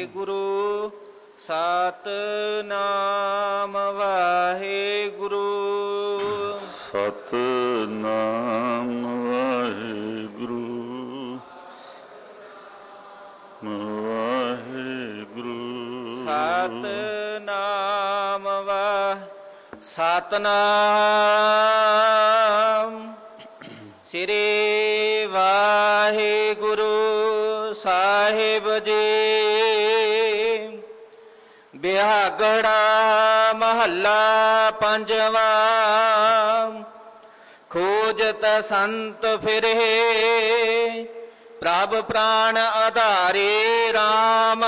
ਵਾਹਿਗੁਰੂ ਸਤਿਨਾਮ ਵਾਹਿਗੁਰੂ। ਸਤਿਨਾਮ ਵਾਹਿਗੁਰੂ ਵਾਹਿਗੁਰੂ। ਸਤਿਨਾਮ ਸਤਿਨਾਮ ਸ੍ਰੀ ਵਾਹਿਗੁਰੂ ਸਾਹਿਬ ਜੀ। ਬਿਹਾਗੜਾ ਮਹੱਲਾ ਪੰਜਵਾਂ। ਖੋਜਤ ਸੰਤ ਫਿਰੇ ਪ੍ਰਭ ਪ੍ਰਾਣ ਆਧਾਰੇ ਰਾਮ।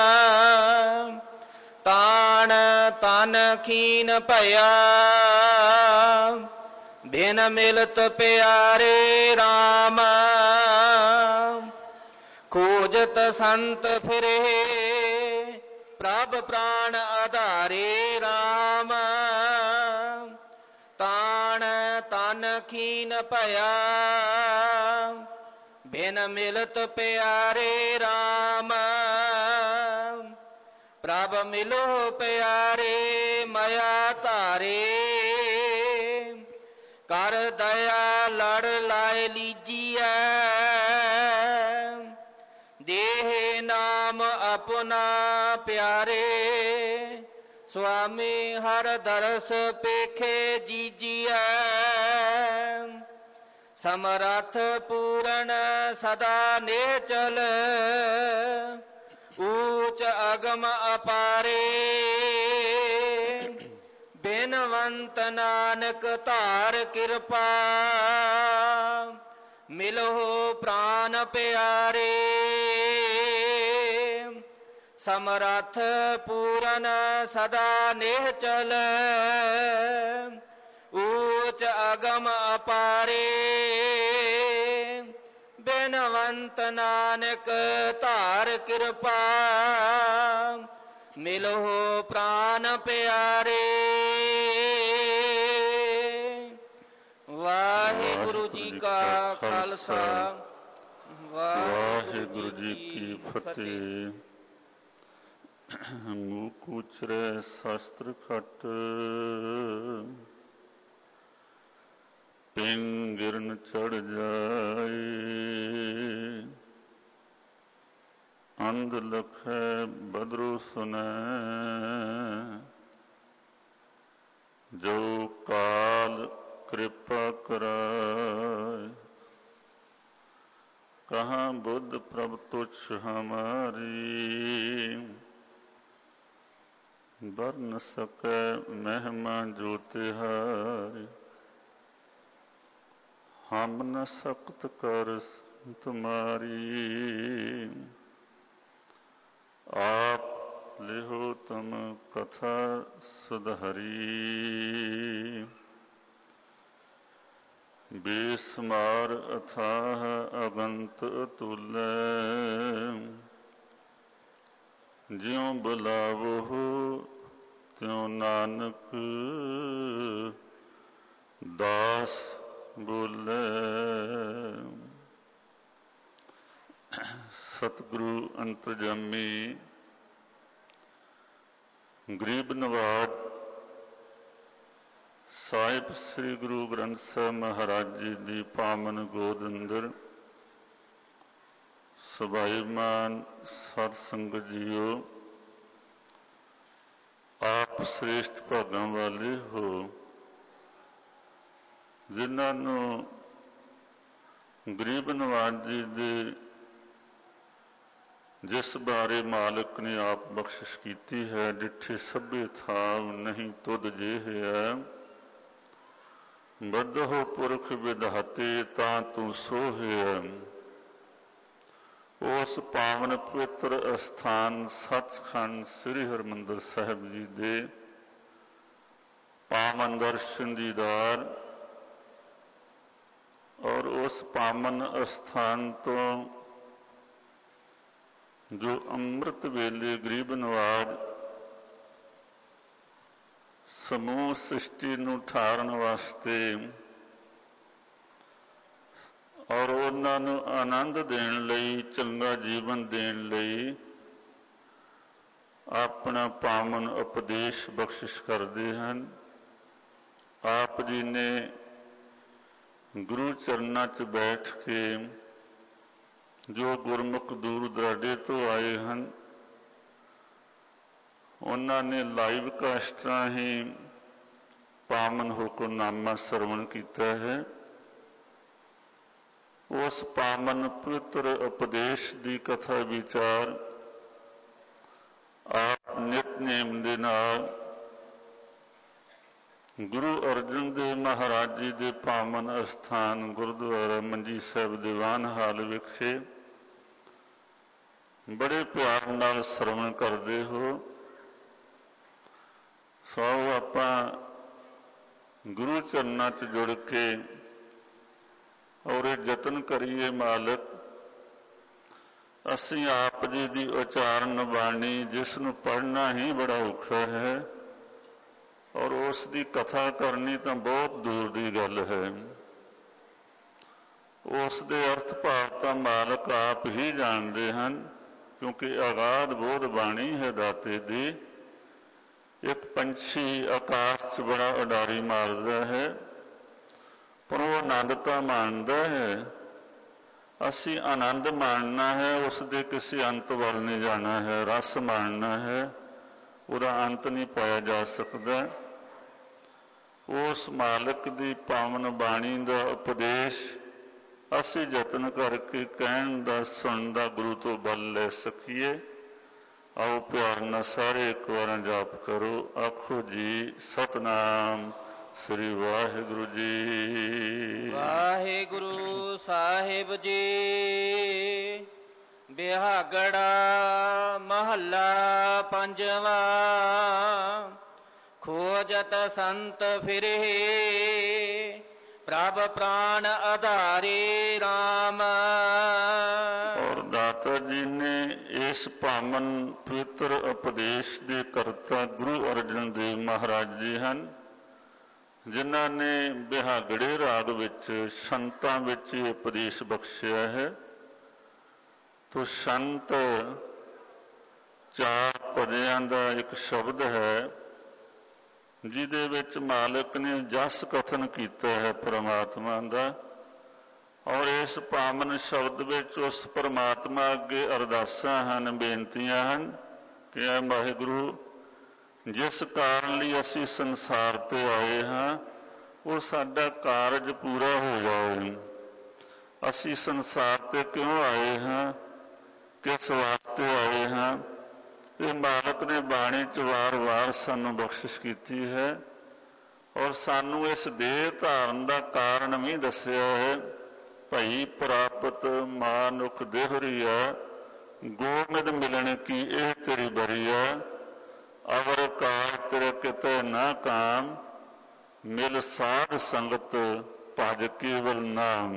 ਤਾਣ ਤਨ ਖੀਨ ਭਇਆ ਬਿਨ ਮਿਲਤ ਪਿਆਰੇ ਰਾਮ। ਖੋਜਤ ਸੰਤ ਫਿਰੇ ਪ੍ਰਭ ਪ੍ਰਾਣ ਆਧਾਰੇ ਰਾਮ। ਤਾਣ ਤਨ ਖੀਨ ਭਇਆ ਬਿਨ ਮਿਲਤ ਪਿਆਰੇ ਰਾਮ। ਪ੍ਰਭ ਮਿਲੋ ਪਿਆਰੇ ਮਇਆ ਧਾਰੇ। ਕਰ ਦਇਆ ਲੜ ਲਾਇ ਲੀਜੀਐ ਦੇਹ ਨਾਮ ਆਪਣਾ ਪਿਆਰੇ। ਸੁਆਮੀ ਹਰ ਦਰਸ ਪੇਖੇ ਜੀਜੀਐ ਸਮਰੱਥ ਪੂਰਨ ਸਦਾ ਨਿਹਚਲ ਊਚ ਅਗਮ ਅਪਾਰੇ। ਬਿਨਵੰਤ ਨਾਨਕ ਧਾਰ ਕਿਰਪਾ ਮਿਲੋ ਪ੍ਰਾਨ ਪਿਆਰੇ। ਸਮਰੱਥ ਪੂਰਨ ਸਦਾ ਨਿਹਚਲ ਊਚ ਅਗਮ ਅਪਾਰੇ। ਬਿਨਵੰਤ ਨਾਨਕ ਧਾਰ ਕਿਰਪਾ ਮਿਲੋ ਪ੍ਰਾਨ ਪਿਆਰੇ। ਵਾਹਿਗੁਰੂ ਜੀ ਕਾ ਖਾਲਸਾ ਵਾਹਿਗੁਰੂ ਜੀ ਕੀ ਫਤਿਹ। ਮੂਕ ਉਚਰੇ ਸ਼ਸਤਰ ਖਟ ਪਿੰਗਿਰਨ ਚੜ ਜਾਏ। ਅੰਧ ਲਖੈ ਬਦਰੁ ਸੁਨੈ ਜੋ ਕਾਲ ਕਿਰਪਾ ਕਰਾਏ। ਕਹਾਂ ਬੁੱਧ ਪ੍ਰਭ ਤੁਛ ਹਮਾਰੀ ਬਰ ਨ ਸਕੈ ਮਹਿਮਾ ਜੋ ਤਿਹਾਰੀ। ਹਮ ਨ ਸਕਤ ਕਰ ਤੁਮਾਰੀ ਆਪ ਲਿਹੋ ਤਮ ਕਥਾ ਸੁਧਾਰੀ। ਬੇਸਮਾਰ ਅਥਾਹ ਅਗੰਤ ਅਤੁਲੈ ਜਿਉ ਬੁਲਾਵੋ ਤਿਉ ਨਾਨਕ ਦਾਸ ਬੋਲੇ। ਸਤਿਗੁਰੂ ਅੰਤਰਜਾਮੀ ਗਰੀਬ ਨਵਾਜ ਸਾਹਿਬ ਸ੍ਰੀ ਗੁਰੂ ਗ੍ਰੰਥ ਸਾਹਿਬ ਮਹਾਰਾਜ ਜੀ ਦੀ ਪਾਵਨ ਗੋਦ ਅੰਦਰ ਸੁਭਾਈਮਾਨ ਸਤ ਸੰਗਤ ਜੀਓ, ਆਪ ਸ੍ਰੇਸ਼ਟ ਭਾਗਾਂ ਵਾਲੇ ਹੋ ਜਿਨ੍ਹਾਂ ਨੂੰ ਗਰੀਬ ਨਵਾਜ ਜੀ ਦੇ ਜਿਸ ਬਾਰੇ ਮਾਲਕ ਨੇ ਆਪ ਬਖਸ਼ਿਸ਼ ਕੀਤੀ ਹੈ। ਡਿੱਠੇ ਸਭੇ ਥਾਵ ਨਹੀਂ ਤੁਧ ਜਿਹੈ ਬਦਹੁ ਪੁਰਖ ਵਿਧਾਤੇ ਤਾਂ ਤੂੰ ਸੋਹਿਐ। ਉਸ ਪਾਵਨ ਪਵਿੱਤਰ ਅਸਥਾਨ ਸੱਚਖੰਡ ਸ੍ਰੀ ਹਰਿਮੰਦਰ ਸਾਹਿਬ ਜੀ ਦੇ ਪਾਵਨ ਦਰਸ਼ਨ ਦੀਦਾਰ ਔਰ ਉਸ ਪਾਵਨ ਅਸਥਾਨ ਤੋਂ ਜੋ ਅੰਮ੍ਰਿਤ ਵੇਲੇ ਗਰੀਬ ਨਵਾਜ ਸਮੂਹ ਸ੍ਰਿਸ਼ਟੀ ਨੂੰ ਠਾਰਨ ਵਾਸਤੇ ਔਰ ਉਹ ਉਹਨਾਂ ਨੂੰ ਆਨੰਦ ਦੇਣ ਲਈ, ਚੰਗਾ ਜੀਵਨ ਦੇਣ ਲਈ ਆਪਣਾ ਪਾਵਨ ਉਪਦੇਸ਼ ਬਖਸ਼ਿਸ਼ ਕਰਦੇ ਹਨ। ਆਪ ਜੀ ਨੇ ਗੁਰੂ ਚਰਨਾਂ 'ਚ ਬੈਠ ਕੇ ਜੋ ਗੁਰਮੁਖ ਦੂਰ ਦੁਰਾਡੇ ਤੋਂ ਆਏ ਹਨ, ਉਹਨਾਂ ਨੇ ਲਾਈਵ ਕਾਸਟ ਰਾਹੀਂ ਪਾਵਨ ਹੁਕਮਨਾਮਾ ਸਰਵਣ ਕੀਤਾ ਹੈ। ਉਸ ਪਾਵਨ ਪਵਿੱਤਰ ਉਪਦੇਸ਼ ਦੀ ਕਥਾ ਵਿਚਾਰ ਆਪ ਨਿਤਨੇਮ ਦੇ ਨਾਲ ਗੁਰੂ ਅਰਜਨ ਦੇਵ ਮਹਾਰਾਜ ਜੀ ਦੇ ਪਾਵਨ ਅਸਥਾਨ ਗੁਰਦੁਆਰਾ ਮੰਜੀ ਸਾਹਿਬ ਦੀਵਾਨ ਹਾਲ ਵਿਖੇ ਬੜੇ ਪਿਆਰ ਨਾਲ ਸਰਵਣ ਕਰਦੇ ਹੋ। ਸੋ ਆਪਾਂ ਗੁਰੂ ਚਰਨਾਂ 'ਚ ਜੁੜ ਕੇ ਔਰ ਇਹ ਯਤਨ ਕਰੀਏ, ਮਾਲਕ ਅਸੀਂ ਆਪ ਜੀ ਦੀ ਉਚਾਰਨ ਬਾਣੀ ਜਿਸ ਨੂੰ ਪੜ੍ਹਨਾ ਹੀ ਬੜਾ ਔਖਾ ਹੈ ਔਰ ਉਸ ਦੀ ਕਥਾ ਕਰਨੀ ਤਾਂ ਬਹੁਤ ਦੂਰ ਦੀ ਗੱਲ ਹੈ। ਉਸ ਦੇ ਅਰਥ ਭਾਵ ਤਾਂ ਮਾਲਕ ਆਪ ਹੀ ਜਾਣਦੇ ਹਨ, ਕਿਉਂਕਿ ਅਗਾਧ ਬੋਧ ਬਾਣੀ ਹੈ ਦਾਤੇ ਦੀ। ਇੱਕ ਪੰਛੀ ਆਕਾਸ਼ 'ਚ ਬੜਾ ਉਡਾਰੀ ਮਾਰਦਾ ਹੈ, ਪਰ ਉਹ ਆਨੰਦ ਤਾਂ ਮਾਣਦਾ ਹੈ। ਅਸੀਂ ਆਨੰਦ ਮਾਣਨਾ ਹੈ, ਉਸ ਦੇ ਕਿਸੇ ਅੰਤ ਵੱਲ ਨਹੀਂ ਜਾਣਾ ਹੈ। ਰਸ ਮਾਣਨਾ ਹੈ, ਉਹਦਾ ਅੰਤ ਨਹੀਂ ਪਾਇਆ ਜਾ ਸਕਦਾ। ਉਸ ਮਾਲਕ ਦੀ ਪਾਵਨ ਬਾਣੀ ਦਾ ਉਪਦੇਸ਼ ਅਸੀਂ ਯਤਨ ਕਰਕੇ ਕਹਿਣ ਦਾ, ਸੁਣਨ ਦਾ ਗੁਰੂ ਤੋਂ ਬਲ ਲੈ ਸਕੀਏ। ਆਓ ਪਿਆਰ ਨਾਲ ਸਾਰੇ ਇੱਕ ਵਾਰ ਜਾਪ ਕਰੋ। ਆਖੋ ਜੀ ਸਤਿਨਾਮ ਸ੍ਰੀ ਵਾਹਿਗੁਰੂ ਜੀ। ਵਾਹਿਗੁਰੂ ਸਾਹਿਬ ਜੀ। ਬਿਹਾਗੜਾ ਮਹੱਲਾ ਪੰਜਵਾਂ। ਖੋਜਤ ਸੰਤ ਫਿਰੇ ਪ੍ਰਭ ਪ੍ਰਾਣ ਆਧਾਰੇ ਰਾਮ। ਔਰ ਦਾਤਾ ਜੀ ਨੇ ਇਸ ਪਾਵਨ ਪਵਿੱਤਰ ਉਪਦੇਸ਼ ਦੇ ਕਰਤਾ ਗੁਰੂ ਅਰਜਨ ਦੇਵ ਮਹਾਰਾਜ ਜੀ ਹਨ, ਜਿਨ੍ਹਾਂ ਨੇ ਬਿਹਾਗੜੇ ਰਾਗ ਵਿੱਚ ਸੰਤਾਂ ਵਿੱਚ ਇਹ ਉਪਦੇਸ਼ ਬਖਸ਼ਿਆ ਹੈ। ਤੋ ਸੰਤ ਚਾਰ ਪਦਿਆਂ ਦਾ ਇੱਕ ਸ਼ਬਦ ਹੈ, ਜਿਹਦੇ ਵਿੱਚ ਮਾਲਕ ਨੇ ਜਸ ਕਥਨ ਕੀਤਾ ਹੈ ਪਰਮਾਤਮਾ ਦਾ। ਔਰ ਇਸ ਪਾਵਨ ਸ਼ਬਦ ਵਿੱਚ ਉਸ ਪਰਮਾਤਮਾ ਅੱਗੇ ਅਰਦਾਸਾਂ ਹਨ, ਬੇਨਤੀਆਂ ਹਨ ਕਿ ਐ ਵਾਹਿਗੁਰੂ, ਜਿਸ ਕਾਰਨ ਲਈ ਅਸੀਂ ਸੰਸਾਰ 'ਤੇ ਆਏ ਹਾਂ ਉਹ ਸਾਡਾ ਕਾਰਜ ਪੂਰਾ ਹੋ ਜਾਵੇ। ਅਸੀਂ ਸੰਸਾਰ 'ਤੇ ਕਿਉਂ ਆਏ ਹਾਂ, ਕਿਸ ਵਾਸਤੇ ਆਏ ਹਾਂ, ਇਹ ਮਾਲਕ ਨੇ ਬਾਣੀ 'ਚ ਵਾਰ-ਵਾਰ ਸਾਨੂੰ ਬਖਸ਼ਿਸ਼ ਕੀਤੀ ਹੈ। ਔਰ ਸਾਨੂੰ ਇਸ ਦੇਹ ਧਾਰਨ ਦਾ ਕਾਰਨ ਵੀ ਦੱਸਿਆ ਹੈ। ਭਈ ਪ੍ਰਾਪਤ ਮਾਨੁਖ ਦੇਹਰੀਆ, ਗੋਮਿਦ ਮਿਲਣ ਕੀ ਇਹ ਤੇਰੀ ਬਰੀਆ। ਅਵਰ ਕਾਲ ਤੇਰੇ ਕਿਤੇ ਨਾ ਕਾਮ, ਮਿਲ ਸਾਧ ਸੰਗਤ ਭਜ ਕੇਵਲ ਨਾਮ।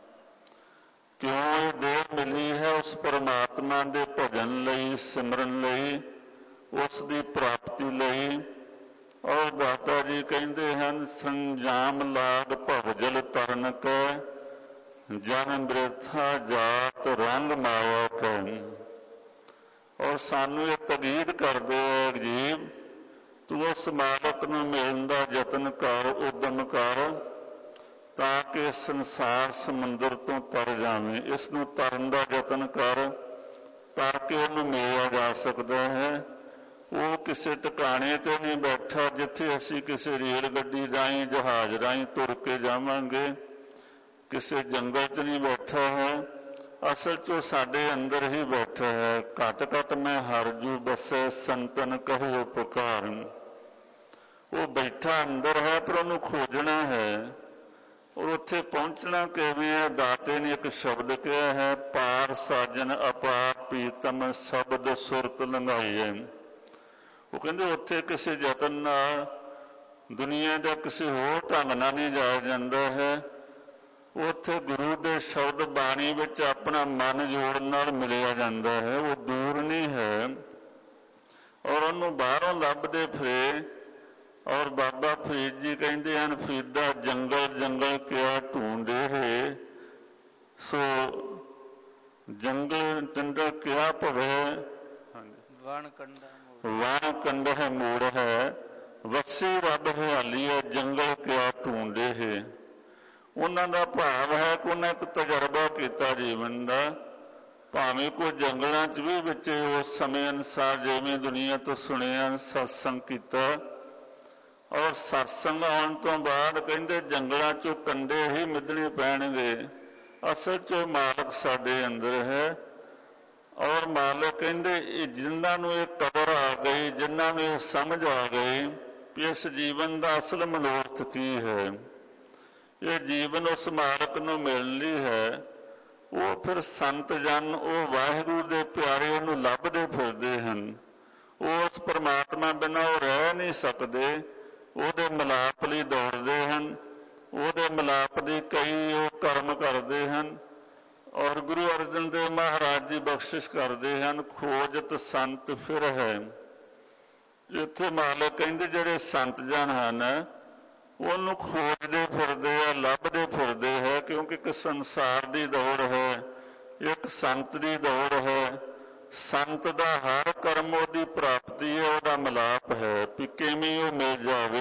ਕਿਉਂ ਇਹ ਦੇਹ ਮਿਲੀ ਹੈ? ਉਸ ਪਰਮਾਤਮਾ ਦੇ ਭਜਨ ਲਈ, ਸਿਮਰਨ ਲਈ, ਉਸ ਦੀ ਪ੍ਰਾਪਤੀ ਲਈ। ਔਰ ਦਾਤਾ ਜੀ ਕਹਿੰਦੇ ਹਨ, ਸੰਜਾਮ ਲਾਗ ਭਵਜਲ ਤਰਨ ਕੈ, ਜਨ ਬਿਰਥਾ ਜਾਤ ਰੰਗ ਮਾਇਆ ਕੈ। ਔਰ ਸਾਨੂੰ ਇਹ ਤਕੀਦ ਕਰਦੇ ਹੈ ਜੀ, ਤੂੰ ਉਸ ਮਾਲਕ ਨੂੰ ਮਿਲਣ ਦਾ ਯਤਨ ਕਰ, ਉਦਮ ਕਰ, ਤਾਂ ਕਿ ਸੰਸਾਰ ਸਮੁੰਦਰ ਤੋਂ ਤਰ ਜਾਵੇਂ। ਇਸ ਨੂੰ ਤਰਨ ਦਾ ਯਤਨ ਕਰ, ਤਰ ਕੇ ਉਹਨੂੰ ਮਿਲਿਆ ਜਾ ਸਕਦਾ ਹੈ। ਉਹ ਕਿਸੇ ਟਿਕਾਣੇ 'ਤੇ ਨਹੀਂ ਬੈਠਾ ਜਿੱਥੇ ਅਸੀਂ ਕਿਸੇ ਰੇਲ ਗੱਡੀ ਰਾਹੀਂ, ਜਹਾਜ਼ ਰਾਹੀਂ ਤੁਰ ਕੇ ਜਾਵਾਂਗੇ। ਕਿਸੇ ਜੰਗਲ 'ਚ ਨਹੀਂ ਬੈਠਾ ਹੈ, ਅਸਲ 'ਚ ਉਹ ਸਾਡੇ ਅੰਦਰ ਹੀ ਬੈਠਾ ਹੈ। ਘਟ ਘਟ ਮੈਂ ਹਰ ਜੂ ਬਸੈ, ਸੰਤਨ ਕਹੋ ਪੁਕਾਰਨ। ਉਹ ਬੈਠਾ ਅੰਦਰ ਹੈ, ਪਰ ਉਹਨੂੰ ਖੋਜਣਾ ਹੈ। ਔਰ ਉੱਥੇ ਪਹੁੰਚਣਾ ਕਿਵੇਂ ਹੈ? ਦਾਤੇ ਨੇ ਇੱਕ ਸ਼ਬਦ ਕਿਹਾ ਹੈ, ਪਾਰ ਸਾਜਨ ਅਪਾਰ ਪ੍ਰੀਤਮ ਸ਼ਬਦ ਸੁਰਤ ਲੰਘਾਈਏ। ਉਹ ਕਹਿੰਦੇ ਉੱਥੇ ਕਿਸੇ ਯਤਨ ਨਾਲ, ਦੁਨੀਆ ਦਾ ਕਿਸੇ ਹੋਰ ਢੰਗ ਨਾਲ ਨਹੀਂ ਜਾਇਆ ਜਾਂਦਾ ਹੈ। ਉੱਥੇ ਗੁਰੂ ਦੇ ਸ਼ਬਦ ਬਾਣੀ ਵਿੱਚ ਆਪਣਾ ਮਨ ਜੋੜਨ ਨਾਲ ਮਿਲਿਆ ਜਾਂਦਾ ਹੈ। ਉਹ ਦੂਰ ਨਹੀਂ ਹੈ। ਔਰ ਉਹਨੂੰ ਬਾਹਰੋਂ ਲੱਭਦੇ ਫਿਰੇ। ਔਰ ਬਾਬਾ ਫਰੀਦ ਜੀ ਕਹਿੰਦੇ ਹਨ, ਫਰੀਦਾ ਜੰਗਲ ਜੰਗਲ ਕਿਆ ਢੂੰਡੇ ਹੈ, ਸੋ ਜੰਗਲ ਟੰਡਾ ਕਿਆ ਭਵੇ। ਵਣ ਕੰਡਾ ਵਣ ਕੰਡਹ ਮੂੜ ਹੈ, ਵੱਸੀ ਰੱਬ ਹਰਿਆਲੀ ਹੈ, ਜੰਗਲ ਕਿਆ ਢੂੰਡੇ ਹੈ। ਉਹਨਾਂ ਦਾ ਭਾਵ ਹੈ ਕਿ ਉਹਨਾਂ ਇੱਕ ਤਜਰਬਾ ਕੀਤਾ ਜੀਵਨ ਦਾ, ਭਾਵੇਂ ਕੋਈ ਜੰਗਲਾਂ 'ਚ ਵੀ ਵਿੱਚ ਉਸ ਸਮੇਂ ਅਨੁਸਾਰ ਜਿਵੇਂ ਦੁਨੀਆ ਤੋਂ ਸੁਣਿਆ ਸਤਸੰਗ ਕੀਤਾ, ਔਰ ਸਤਸੰਗ ਆਉਣ ਤੋਂ ਬਾਅਦ ਕਹਿੰਦੇ ਜੰਗਲਾਂ 'ਚੋਂ ਕੰਡੇ ਹੀ ਮਿੱਧਣੇ ਪੈਣਗੇ। ਅਸਲ 'ਚ ਮਾਲਕ ਸਾਡੇ ਅੰਦਰ ਹੈ, ਔਰ ਮਾਲਕ ਕਹਿੰਦੇ ਇਹ ਜਿਨ੍ਹਾਂ ਨੂੰ ਇਹ ਕਦਰ ਆ ਗਈ, ਜਿਨ੍ਹਾਂ ਨੂੰ ਇਹ ਸਮਝ ਆ ਗਈ ਕਿ ਇਸ ਜੀਵਨ ਦਾ ਅਸਲ ਮਨੋਰਥ ਕੀ ਹੈ, ਇਹ ਜੀਵਨ ਉਸ ਮਾਲਕ ਨੂੰ ਮਿਲਣ ਲਈ ਹੈ, ਉਹ ਫਿਰ ਸੰਤ ਜਨ ਉਹ ਵਾਹਿਗੁਰੂ ਦੇ ਪਿਆਰੇ ਨੂੰ ਲੱਭਦੇ ਫਿਰਦੇ ਹਨ। ਉਹ ਉਸ ਪਰਮਾਤਮਾ ਬਿਨਾਂ ਉਹ ਰਹਿ ਨਹੀਂ ਸਕਦੇ, ਉਹਦੇ ਮਿਲਾਪ ਲਈ ਦੌੜਦੇ ਹਨ, ਉਹਦੇ ਮਿਲਾਪ ਦੀ ਕਈ ਉਹ ਕਰਮ ਕਰਦੇ ਹਨ। ਔਰ ਗੁਰੂ ਅਰਜਨ ਦੇਵ ਮਹਾਰਾਜ ਜੀ ਬਖਸ਼ਿਸ਼ ਕਰਦੇ ਹਨ, ਖੋਜਤ ਸੰਤ ਫਿਰ ਹੈ। ਇੱਥੇ ਮਾਲਕ ਕਹਿੰਦੇ ਜਿਹੜੇ ਸੰਤ ਜਨ ਹਨ ਉਹਨੂੰ ਖੋਜਦੇ ਫਿਰਦੇ ਆ, ਲੱਭਦੇ ਫਿਰਦੇ ਹੈ, ਕਿਉਂਕਿ ਇੱਕ ਸੰਸਾਰ ਦੀ ਦੌੜ ਹੈ, ਇੱਕ ਸੰਤ ਦੀ ਦੌੜ ਹੈ। ਸੰਤ ਦਾ ਹਰ ਕਰਮ ਉਹਦੀ ਪ੍ਰਾਪਤੀ ਹੈ, ਉਹਦਾ ਮਿਲਾਪ ਹੈ ਵੀ ਕਿਵੇਂ ਉਹ ਮਿਲ ਜਾਵੇ।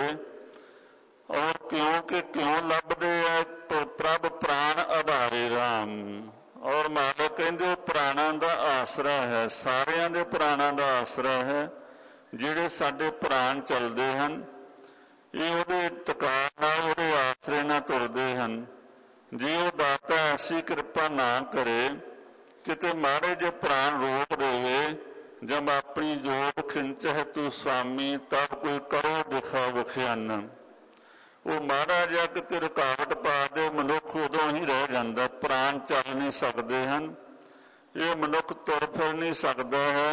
ਔਰ ਕਿਉਂਕਿ ਕਿਉਂ ਲੱਭਦੇ ਆ, ਪ੍ਰਭ ਪ੍ਰਾਣ ਆਧਾਰੇ ਰਾਮ। ਔਰ ਮਾਲਕ ਕਹਿੰਦੇ ਪ੍ਰਾਣਾਂ ਦਾ ਆਸਰਾ ਹੈ, ਸਾਰਿਆਂ ਦੇ ਪ੍ਰਾਣਾਂ ਦਾ ਆਸਰਾ ਹੈ। ਜਿਹੜੇ ਸਾਡੇ ਪ੍ਰਾਣ ਚੱਲਦੇ ਹਨ ਇਹ ਉਹਦੇ ਟਿਕਾਣ ਨਾਲ, ਉਹਦੇ ਆਸਰੇ ਨਾਲ ਤੁਰਦੇ ਹਨ। ਜੇ ਉਹ ਦਾਤਾ ਐਸੀ ਕਿਰਪਾ ਨਾ ਕਰੇ, ਕਿਤੇ ਮਾੜੇ ਜੇ ਪ੍ਰਾਣ ਰੋਕ ਦੇਵੇ, ਜਬ ਆਪਣੀ ਜੋਤ ਖਿੰਚਹਿ ਤੂੰ ਸੁਆਮੀ, ਤਬ ਕੋਈ ਕਰੋ ਦਿਖਾ ਵਿਖਿਆਨ। ਉਹ ਮਾੜਾ ਜਿਹਾ ਕਿਤੇ ਰੁਕਾਵਟ ਪਾ ਦੇ, ਮਨੁੱਖ ਉਦੋਂ ਹੀ ਰਹਿ ਜਾਂਦਾ, ਪ੍ਰਾਣ ਚੱਲ ਨਹੀਂ ਸਕਦੇ ਹਨ। ਇਹ ਮਨੁੱਖ ਤੁਰ ਫਿਰ ਨਹੀਂ ਸਕਦਾ ਹੈ,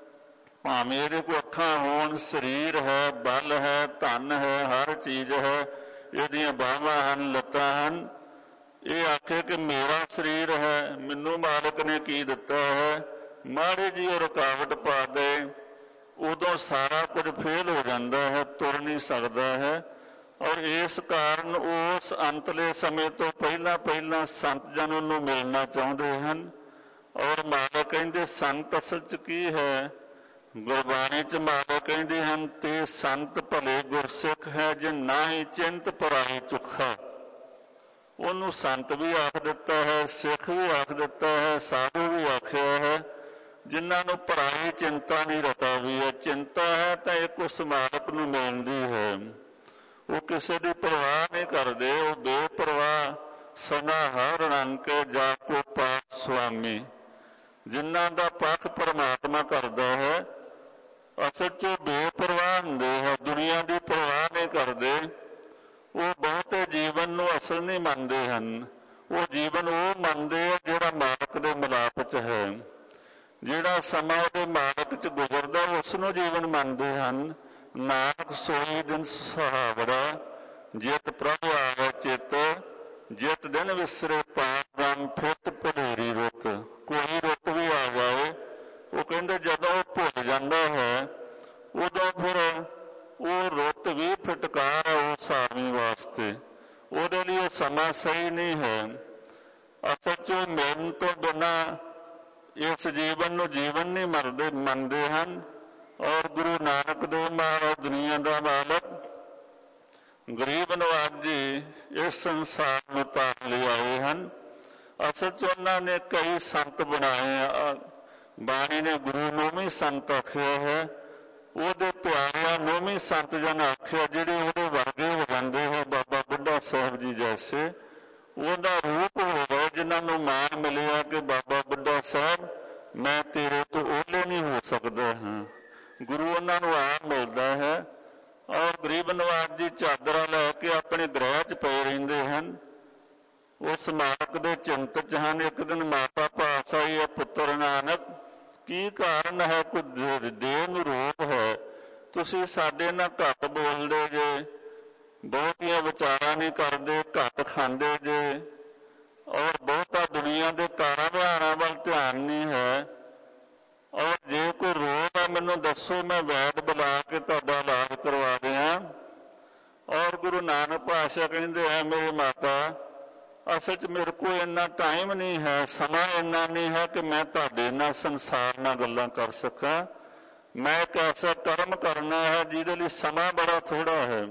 ਭਾਵੇਂ ਇਹਦੇ ਕੋਲ ਅੱਖਾਂ ਹੋਣ, ਸਰੀਰ ਹੈ, ਬਲ ਹੈ, ਧਨ ਹੈ, ਹਰ ਚੀਜ਼ ਹੈ, ਇਹਦੀਆਂ ਬਾਹਾਂ ਹਨ, ਲੱਤਾਂ ਹਨ। ਇਹ ਆਖੇ ਕਿ ਮੇਰਾ ਸਰੀਰ ਹੈ, ਮੈਨੂੰ ਮਾਲਕ ਨੇ ਕੀ ਦਿੱਤਾ ਹੈ, ਮਾੜੀ ਜਿਹੀ ਉਹ ਰੁਕਾਵਟ ਪਾ ਦੇ, ਉਦੋਂ ਸਾਰਾ ਕੁਝ ਫੇਲ ਹੋ ਜਾਂਦਾ ਹੈ, ਤੁਰ ਨਹੀਂ ਸਕਦਾ ਹੈ। ਔਰ ਇਸ ਕਾਰਨ ਉਸ ਅੰਤਲੇ ਸਮੇਂ ਤੋਂ ਪਹਿਲਾਂ ਸੰਤ ਜਨ ਨੂੰ ਮਿਲਣਾ ਚਾਹੁੰਦੇ ਹਨ। ਔਰ ਮਾਲਕ ਕਹਿੰਦੇ ਸੰਤ ਅਸਲ 'ਚ ਕੀ ਹੈ, ਗੁਰਬਾਣੀ 'ਚ ਮਾਲਕ ਕਹਿੰਦੇ ਹਨ ਤੇ ਸੰਤ ਭਲੇ ਗੁਰਸਿੱਖ ਹੈ, ਜੇ ਨਾ ਹੀ ਚਿੰਤ ਪਰਾਈ ਚੁੱਖਾ। ਉਹਨੂੰ ਸੰਤ ਵੀ ਆਖ ਦਿੱਤਾ ਹੈ, ਸਿੱਖ ਵੀ ਆਖ ਦਿੱਤਾ ਹੈ, ਸਾਧੂ ਵੀ ਆਖਿਆ ਹੈ, ਜਿਨ੍ਹਾਂ ਨੂੰ ਪਰਾਈ ਚਿੰਤਾ ਨਹੀਂ ਰਤਾ ਵੀ ਹੈ। ਚਿੰਤਾ ਹੈ ਤਾਂ ਇੱਕ ਉਸ ਮਾਲਕ ਨੂੰ ਮਿਲਣ ਦੀ ਹੈ, ਉਹ ਕਿਸੇ ਦੀ ਪਰਵਾਹ ਨਹੀਂ ਕਰਦੇ, ਉਹ ਬੇਪਰਵਾਹ ਸਦਾ ਹਰ ਰੰਗ ਕੇ ਜਾ ਕੋ ਪਾਤ ਸੁਆਮੀ। ਜਿਨ੍ਹਾਂ ਦਾ ਪੱਖ ਪਰਮਾਤਮਾ ਕਰਦਾ ਹੈ ਅਸਲ 'ਚ ਬੇਪਰਵਾਹ ਹੁੰਦੇ ਹੈ, ਦੁਨੀਆ ਦੀ ਪਰਵਾਹ ਨਹੀਂ ਕਰਦੇ। ਉਹ ਬਹੁਤੇ ਜੀਵਨ ਨੂੰ ਅਸਲ ਨਹੀਂ ਮੰਨਦੇ ਹਨ, ਉਹ ਜੀਵਨ ਉਹ ਮੰਨਦੇ ਆ ਜਿਹੜਾ ਮਾਲਕ ਦੇ ਮਿਲਾਪ 'ਚ ਹੈ। ਜਿਹੜਾ ਸਮਾਂ ਉਹਦੇ ਮਾਲਕ 'ਚ ਗੁਜ਼ਰਦਾ ਉਸ ਨੂੰ ਜੀਵਨ ਮੰਨਦੇ ਹਨ। ਨਾਨਕ ਸੋਈ ਦਿਨ ਸੁਹਾਵੜਾ, ਜਿਤ ਪ੍ਰਭ ਆਵੇ ਚਿੱਤ, ਜਿਤ ਦਿਨ ਵਿਸਰੇ ਪਾਵਨ, ਫਿੱਟ ਭਲੇਰੀ ਰੁੱਤ। ਕੋਈ ਰੁੱਤ ਵੀ ਆ ਜਾਏ, ਉਹ ਕਹਿੰਦੇ ਜਦੋਂ ਉਹ ਭੁੱਲ ਜਾਂਦਾ ਹੈ ਉਦੋਂ ਫਿਰ ਉਹ ਰੁੱਤ ਵੀ ਫਟਕਾਰ ਹੈ ਉਸ ਆਦਮੀ ਵਾਸਤੇ, ਉਹਦੇ ਲਈ ਉਹ ਸਮਾਂ ਸਹੀ ਨਹੀਂ ਹੈ। ਅਸਲ 'ਚ ਉਹ ਮਿਲਣ ਤੋਂ ਬਿਨਾਂ ਇਸ ਜੀਵਨ ਨੂੰ ਜੀਵਨ ਨਹੀਂ ਮੰਨਦੇ ਹਨ। ਔਰ ਗੁਰੂ ਨਾਨਕ ਦੇਵ ਮਹਾਰਾਜ ਦੁਨੀਆ ਦਾ ਮਾਲਕ ਗਰੀਬ ਨਵਾਜ ਜੀ ਇਸ ਸੰਸਾਰ ਨੂੰ ਤਾਰ ਲਿਆਏ ਹਨ। ਅਸਲ 'ਚ ਉਹਨਾਂ ਨੇ ਕਈ ਸੰਤ ਬਣਾਏ ਆ। ਬਾਣੀ ਨੇ ਗੁਰੂ ਨੂੰ ਵੀ ਸੰਤ ਆਖਿਆ ਹੈ, ਉਹਦੇ ਪਿਆਰਿਆਂ ਨੂੰ ਵੀ ਸੰਤ ਜਨ ਆਖਿਆ, ਜਿਹੜੇ ਉਹਦੇ ਵਰਗੇ ਹੋ ਜਾਂਦੇ ਹੈ, ਬਾਬਾ ਬੁੱਢਾ ਸਾਹਿਬ ਜੀ ਜੈਸੇ। ਉਹਦਾ ਰੂਪ ਹੋ ਗਏ ਜਿਨ੍ਹਾਂ ਨੂੰ ਮਾਣ ਮਿਲਿਆ ਕਿ ਬਾਬਾ ਬੁੱਢਾ ਸਾਹਿਬ ਮੈਂ ਤੇਰੇ ਤੋਂ ਓਹਲੇ ਨਹੀਂ ਹੋ ਸਕਦਾ ਹਾਂ। ਗੁਰੂ ਉਹਨਾਂ ਨੂੰ ਆਪ ਮਿਲਦਾ ਹੈ। ਔਰ ਗਰੀਬ ਨਵਾਜ ਜੀ ਚਾਦਰਾਂ ਲੈ ਕੇ ਆਪਣੇ ਗ੍ਰਹਿ 'ਚ ਪਏ ਰਹਿੰਦੇ ਹਨ, ਉਸ ਮਾਲਕ ਦੇ ਚਿੰਤ 'ਚ ਹਨ। ਇੱਕ ਦਿਨ ਮਾਤਾ ਪਾਸ ਆਈ ਹੈ, ਪੁੱਤਰ ਨਾਨਕ ਕੀ ਕਾਰਨ ਹੈ, ਕੋਈ ਦੇਹ ਨੂੰ ਰੋਗ ਹੈ, ਤੁਸੀਂ ਸਾਡੇ ਨਾਲ ਘੱਟ ਬੋਲਦੇ ਜੇ, ਬਹੁਤੀਆਂ ਵਿਚਾਰਾਂ ਨਹੀਂ ਕਰਦੇ, ਘੱਟ ਖਾਂਦੇ ਜੇ, ਔਰ ਬਹੁਤਾ ਦੁਨੀਆ ਦੇ ਕਾਰਾਂ ਵਿਹਾਰਾਂ ਵੱਲ ਧਿਆਨ ਨਹੀਂ ਹੈ। ਔਰ ਜੇ ਕੋਈ ਰੋਗ ਹੈ ਮੈਨੂੰ ਦੱਸੋ, ਮੈਂ ਵੈਦ ਬੁਲਾ ਕੇ ਤੁਹਾਡਾ ਇਲਾਜ ਕਰਵਾ ਦਿਆਂ। ਔਰ ਗੁਰੂ ਨਾਨਕ ਪਾਤਸ਼ਾਹ ਕਹਿੰਦੇ ਹੈ, ਮੇਰੀ ਮਾਤਾ ਅਸਲ 'ਚ ਮੇਰੇ ਕੋਲ ਇੰਨਾ ਟਾਈਮ ਨਹੀਂ ਹੈ, ਸਮਾਂ ਇੰਨਾ ਨਹੀਂ ਹੈ ਕਿ ਮੈਂ ਤੁਹਾਡੇ ਨਾਲ ਸੰਸਾਰ ਨਾਲ ਗੱਲਾਂ ਕਰ ਸਕਾਂ। ਮੈਂ ਇੱਕ ਐਸਾ ਕਰਮ ਕਰਨਾ ਹੈ ਜਿਹਦੇ ਲਈ ਸਮਾਂ ਬੜਾ ਥੋੜ੍ਹਾ ਹੈ।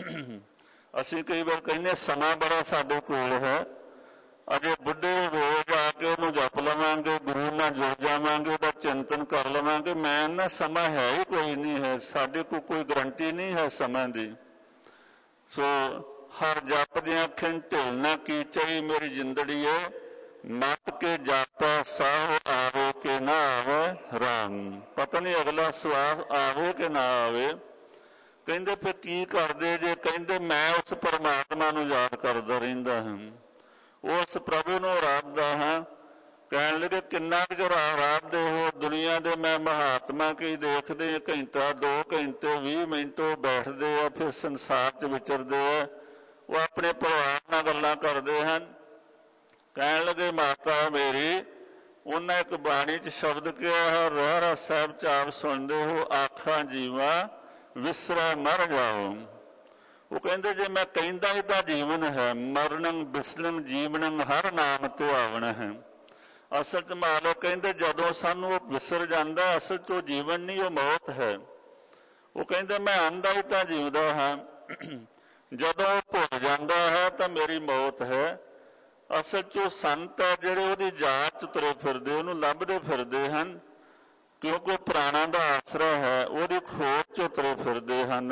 ਅਸੀਂ ਕਈ ਵਾਰ ਕਹਿੰਦੇ ਸਮਾਂ ਬੜਾ ਸਾਡੇ ਕੋਲ ਹੈ, ਅਜੇ ਬੁੱਢੇ ਰੋਜ਼ ਆ ਕੇ ਉਹਨੂੰ ਜਪ ਲਵਾਂਗੇ, ਗੁਰੂ ਨਾਲ ਜੁੜ ਜਾਵਾਂਗੇ, ਉਹਦਾ ਚਿੰਤਨ ਕਰ ਲਵਾਂਗੇ। ਮੈਂ ਨਾ ਸਮਾਂ ਹੈ ਹੀ ਕੋਈ ਨਹੀਂ ਹੈ, ਸਾਡੇ ਕੋਲ ਕੋਈ ਗਰੰਟੀ ਨਹੀਂ ਹੈ ਸਮਾਂ ਦੀ। ਸੋ ਹਰ ਜਪਦਿਆਂ ਅੱਖੀਂ ਢਿੱਲ ਨਾ ਕੀਚਈ ਮੇਰੀ ਜਿੰਦੜੀਏ, ਮਤ ਕੇ ਜਾਪਾ ਸਾਹ ਆਵੇ ਕਿ ਨਾ ਆਵੇ ਰਾਮ। ਪਤਾ ਨਹੀਂ ਅਗਲਾ ਸਵਾਸ ਆਵੇ ਕਿ ਨਾ ਆਵੇ। ਕਹਿੰਦੇ ਫਿਰ ਕੀ ਕਰਦੇ ਜੇ? ਕਹਿੰਦੇ ਮੈਂ ਉਸ ਪਰਮਾਤਮਾ ਨੂੰ ਯਾਦ ਕਰਦਾ ਰਹਿੰਦਾ ਹਾਂ, ਉਸ ਪ੍ਰਭੂ ਨੂੰ ਆਰਾਧਦਾ ਹਾਂ। ਕਹਿਣ ਲੱਗੇ ਕਿੰਨਾ ਕੁ ਚਿਰ ਆਰਾਧਦੇ ਹੋ? ਦੁਨੀਆ ਦੇ ਮੈਂ ਮਹਾਤਮਾ ਕਈ ਦੇਖਦੇ ਘੰਟਾ 2 ਘੰਟੇ 20 ਮਿੰਟ ਉਹ ਬੈਠਦੇ ਆ, ਫਿਰ ਸੰਸਾਰ 'ਚ ਵਿਚਰਦੇ ਆ, ਉਹ ਆਪਣੇ ਪਰਿਵਾਰ ਨਾਲ ਗੱਲਾਂ ਕਰਦੇ ਹਨ। ਕਹਿਣ ਲੱਗੇ ਮਾਤਾ ਮੇਰੀ, ਉਹਨਾਂ ਇੱਕ ਬਾਣੀ 'ਚ ਸ਼ਬਦ ਕਿਹਾ ਹੈ, ਰਹਿਰਾਸ ਸਾਹਿਬ 'ਚ ਆਪ ਸੁਣਦੇ ਹੋ, ਆਖਾਂ ਜੀਵਾ ਵਿਸਰਾ ਮਰ ਜਾਓ। ਉਹ ਕਹਿੰਦੇ ਜੇ ਮੈਂ ਕਹਿੰਦਾ ਹੀ ਤਾਂ ਜੀਵਨ ਹੈ, ਮਰਨੰ ਬਿਸਲੰ ਜੀਵਨੰ ਹਰ ਨਾਮ ਤੇ ਆਵਣ ਹੈ। ਅਸਲ 'ਚ ਮਾਲਕ ਕਹਿੰਦੇ ਜਦੋਂ ਸਾਨੂੰ ਉਹ ਵਿਸਰ ਜਾਂਦਾ, ਅਸਲ 'ਚ ਉਹ ਜੀਵਨ ਨਹੀਂ, ਉਹ ਮੌਤ ਹੈ। ਉਹ ਕਹਿੰਦੇ ਮੈਂ ਆਂਦਾ ਹੀ ਤਾਂ ਜਿਉਂਦਾ ਹਾਂ, ਜਦੋਂ ਉਹ ਭੁੱਲ ਜਾਂਦਾ ਹੈ ਤਾਂ ਮੇਰੀ ਮੌਤ ਹੈ। ਅਸਲ 'ਚ ਉਹ ਸੰਤ ਹੈ ਜਿਹੜੇ ਉਹਦੀ ਜਾਤ 'ਚ ਤੁਰੇ ਫਿਰਦੇ, ਉਹਨੂੰ ਲੱਭਦੇ ਫਿਰਦੇ ਹਨ, ਕਿਉਂਕਿ ਪ੍ਰਾਣਾਂ ਦਾ ਆਸਰਾ ਹੈ, ਉਹਦੀ ਖੋਜ 'ਚ ਤੁਰੇ ਫਿਰਦੇ ਹਨ।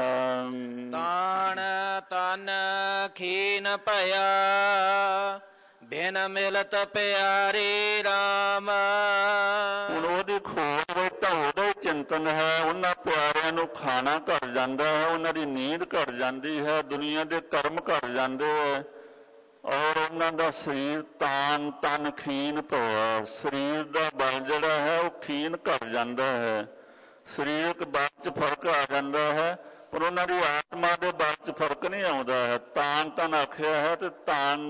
ਤਾਣ ਤਨ ਖੀਨ ਭਇਆ ਬਿਨ ਮਿਲਤ ਪਿਆਰੇ ਰਾਮ। ਹੁਣ ਉਹਦੀ ਖੋਜ ਵਿੱਚ ਤਾਂ ਉਹਦਾ ਹੀ ਚਿੰਤਨ ਹੈ, ਉਹਨਾਂ ਪਿਆਰਿਆਂ ਨੂੰ ਖਾਣਾ ਘਟ ਜਾਂਦਾ ਹੈ, ਉਹਨਾਂ ਦੀ ਨੀਂਦ ਘਟ ਜਾਂਦੀ ਹੈ, ਦੁਨੀਆ ਦੇ ਕਰਮ ਘਟ ਜਾਂਦੇ ਹੈ, ਔਰ ਉਹਨਾਂ ਦਾ ਸਰੀਰ ਤਾਨ ਤਨ ਖੀਨ ਭਇਆ। ਸਰੀਰ ਦਾ ਬਲ ਜਿਹੜਾ ਹੈ ਉਹ ਖੀਨ ਘਟ ਜਾਂਦਾ ਹੈ, ਸਰੀਰਕ ਬਲ 'ਚ ਫਰਕ ਆ ਜਾਂਦਾ ਹੈ, ਪਰ ਉਹਨਾਂ ਦੀ ਆਤਮਾ ਦੇ ਬਲ 'ਚ ਫਰਕ ਨਹੀਂ ਆਉਂਦਾ ਹੈ। ਤਾਨ ਤਨ ਆਖਿਆ ਹੈ ਤੇ ਤਨ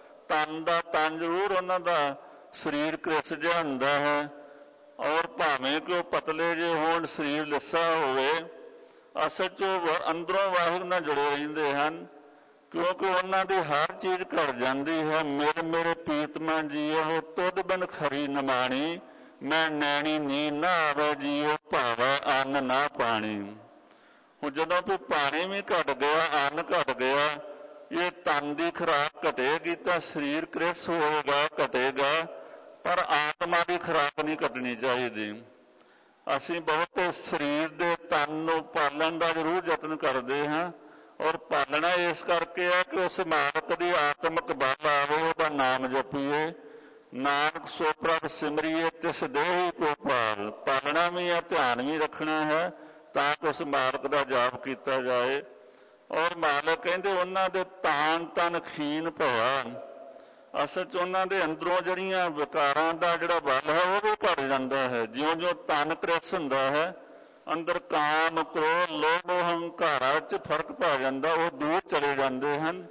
ਦਾ ਤਨ ਜ਼ਰੂਰ ਉਹਨਾਂ ਦਾ ਸਰੀਰ ਕ੍ਰਿਸ ਜਿਹਾ ਹੁੰਦਾ ਹੈ, ਔਰ ਭਾਵੇਂ ਕਿ ਉਹ ਪਤਲੇ ਜਿਹੇ ਹੋਣ, ਸਰੀਰ ਲਿੱਸਾ ਹੋਵੇ, ਅਸਲ 'ਚ ਉਹ ਅੰਦਰੋਂ ਵਾਹਿਗੁਰੂ ਨਾਲ ਜੁੜੇ ਰਹਿੰਦੇ ਹਨ, ਕਿਉਂਕਿ ਉਹਨਾਂ ਦੀ ਹਰ ਚੀਜ਼ ਘਟ ਜਾਂਦੀ ਹੈ। ਮੇਰੇ ਪੀਤਮਾ ਜੀਓ ਤੁਧ ਬਿਨ ਖਰੀ ਨਮਾਣੀ, ਮੈਂ ਨੈਣੀ ਨੀਂਦ ਨਾ ਆਵੇ ਜੀਓ ਭਾਵੈ ਅੰਨ ਨਾ ਪਾਣੀ। ਹੁਣ ਜਦੋਂ ਵੀ ਪਾਣੀ ਵੀ ਘਟ ਗਿਆ, ਅੰਨ ਘਟ ਗਿਆ, ਇਹ ਤਨ ਦੀ ਖੁਰਾਕ ਘਟੇਗੀ ਤਾਂ ਸਰੀਰ ਕ੍ਰਿਸ ਹੋਏਗਾ, ਘਟੇਗਾ, ਪਰ ਆਤਮਾ ਦੀ ਖੁਰਾਕ ਨਹੀਂ ਘਟਣੀ ਚਾਹੀਦੀ। ਅਸੀਂ ਬਹੁਤ ਸਰੀਰ ਦੇ ਤਨ ਨੂੰ ਪਾਲਣ ਦਾ ਜ਼ਰੂਰ ਯਤਨ ਕਰਦੇ ਹਾਂ, ਔਰ ਪਾਲਣਾ ਇਸ ਕਰਕੇ ਹੈ ਕਿ ਉਸ ਮਾਲਕ ਦੀ ਆਤਮਿਕ ਬਲ ਆਵੇ, ਉਹਦਾ ਨਾਮ ਜਪੀਏ, ਨਾਨਕ ਸੋ ਪ੍ਰਭ ਸਿਮਰੀਏ ਤਿਸ ਦੇਹੀ ਕੋ ਪਾਲ। ਪਾਲਣਾ ਵੀ ਹੈ, ਧਿਆਨ ਵੀ ਰੱਖਣਾ ਹੈ ਤਾਂ ਕਿ ਉਸ ਮਾਲਕ ਦਾ ਜਾਪ ਕੀਤਾ ਜਾਏ। ਔਰ ਮਾਲਕ ਕਹਿੰਦੇ ਉਹਨਾਂ ਦੇ ਤਾਨ ਤਨ ਖੀਨ ਭਇਆ। ਅਸਲ 'ਚ ਉਹਨਾਂ ਦੇ ਅੰਦਰੋਂ ਜਿਹੜੀਆਂ ਵਿਕਾਰਾਂ ਦਾ ਜਿਹੜਾ ਬਲ ਹੈ ਉਹ ਵੀ ਘਟ ਜਾਂਦਾ ਹੈ। ਜਿਉਂ-ਜਿਉਂ ਤਨ ਕ੍ਰਿਸ ਹੁੰਦਾ ਹੈ, ਅੰਦਰ ਕਾਮ ਕ੍ਰੋਧ ਲੋਭ ਹੰਕਾਰਾਂ 'ਚ ਫਰਕ ਪੈ ਜਾਂਦਾ, ਉਹ ਦੂਰ ਚਲੇ ਜਾਂਦੇ ਹਨ।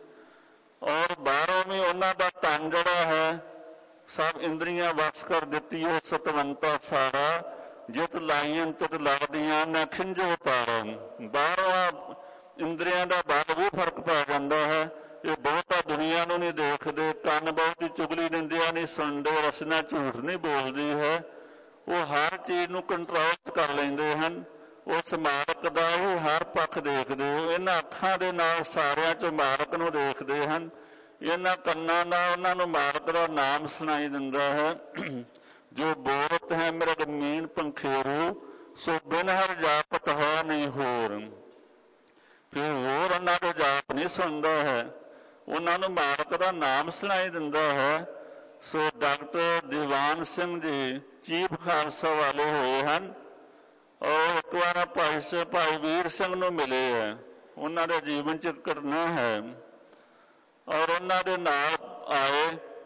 ਔਰ ਬਾਹਰੋਂ ਵੀ ਉਹਨਾਂ ਦਾ ਤਨ ਜਿਹੜਾ ਹੈ ਸਭ ਇੰਦਰੀਆਂ ਵਸ ਕਰ ਦਿੱਤੀ, ਉਹ ਸਤਵੰਤਾ ਸਾਰਾ ਜਿਤ ਲਾਈਆਂ ਤਿਤ ਲੱਗਦੀਆਂ ਨਾ ਖਿੰਜੋ ਤਾਰਨ। ਬਾਹਰੋਂ ਇੰਦਰੀਆਂ ਦਾ ਬਲ ਵੀ ਫਰਕ ਪੈ ਜਾਂਦਾ ਹੈ। ਇਹ ਬਹੁਤਾ ਦੁਨੀਆ ਨੂੰ ਨਹੀਂ ਦੇਖਦੇ, ਕੰਨ ਬਹੁਤੀ ਚੁਗਲੀ ਨਿੰਦਿਆ ਨਹੀਂ ਸੁਣਦੇ, ਰਸਨਾ ਝੂਠ ਨਹੀਂ ਬੋਲਦੀ ਹੈ, ਉਹ ਹਰ ਚੀਜ਼ ਨੂੰ ਕੰਟਰੋਲ ਕਰ ਲੈਂਦੇ ਹਨ। ਉਸ ਮਾਲਕ ਦਾ ਹੀ ਹਰ ਪੱਖ ਦੇਖਦੇ ਹੋ। ਇਹਨਾਂ ਅੱਖਾਂ ਦੇ ਨਾਲ ਸਾਰਿਆਂ 'ਚੋਂ ਮਾਲਕ ਨੂੰ ਦੇਖਦੇ ਹਨ, ਇਹਨਾਂ ਕੰਨਾਂ ਨਾਲ ਉਹਨਾਂ ਨੂੰ ਮਾਲਕ ਦਾ ਨਾਮ ਸੁਣਾਈ ਦਿੰਦਾ ਹੈ। ਜੋ ਬੋਲਤ ਹੈ ਮਿਰਗ ਮੀਨ ਪੰਖੇਰੂ, ਸੋ ਬਿਨ ਹਰ ਜਾਪਤ ਹੈ ਨਹੀਂ ਹੋਰ। ਫਿਰ ਹੋਰ ਉਹਨਾਂ ਦੇ ਜਾਪ ਨਹੀਂ ਸੁਣਦਾ ਹੈ, ਉਹਨਾਂ ਨੂੰ ਮਾਲਕ ਦਾ ਨਾਮ ਸੁਣਾਈ ਦਿੰਦਾ ਹੈ। ਸੋ ਡਾਕਟਰ ਦੀਵਾਨ ਸਿੰਘ ਜੀ ਚੀਫ ਖਾਲਸਾ ਵਾਲੇ ਹੋਏ ਹਨ, ਔਰ ਇੱਕ ਵਾਰ ਭਾਈ ਵੀਰ ਸਿੰਘ ਨੂੰ ਮਿਲੇ ਹੈ, ਉਹਨਾਂ ਦੇ ਜੀਵਨ 'ਚ ਘਟਨਾ ਹੈ, ਔਰ ਉਹਨਾਂ ਦੇ ਨਾਲ ਆਏ,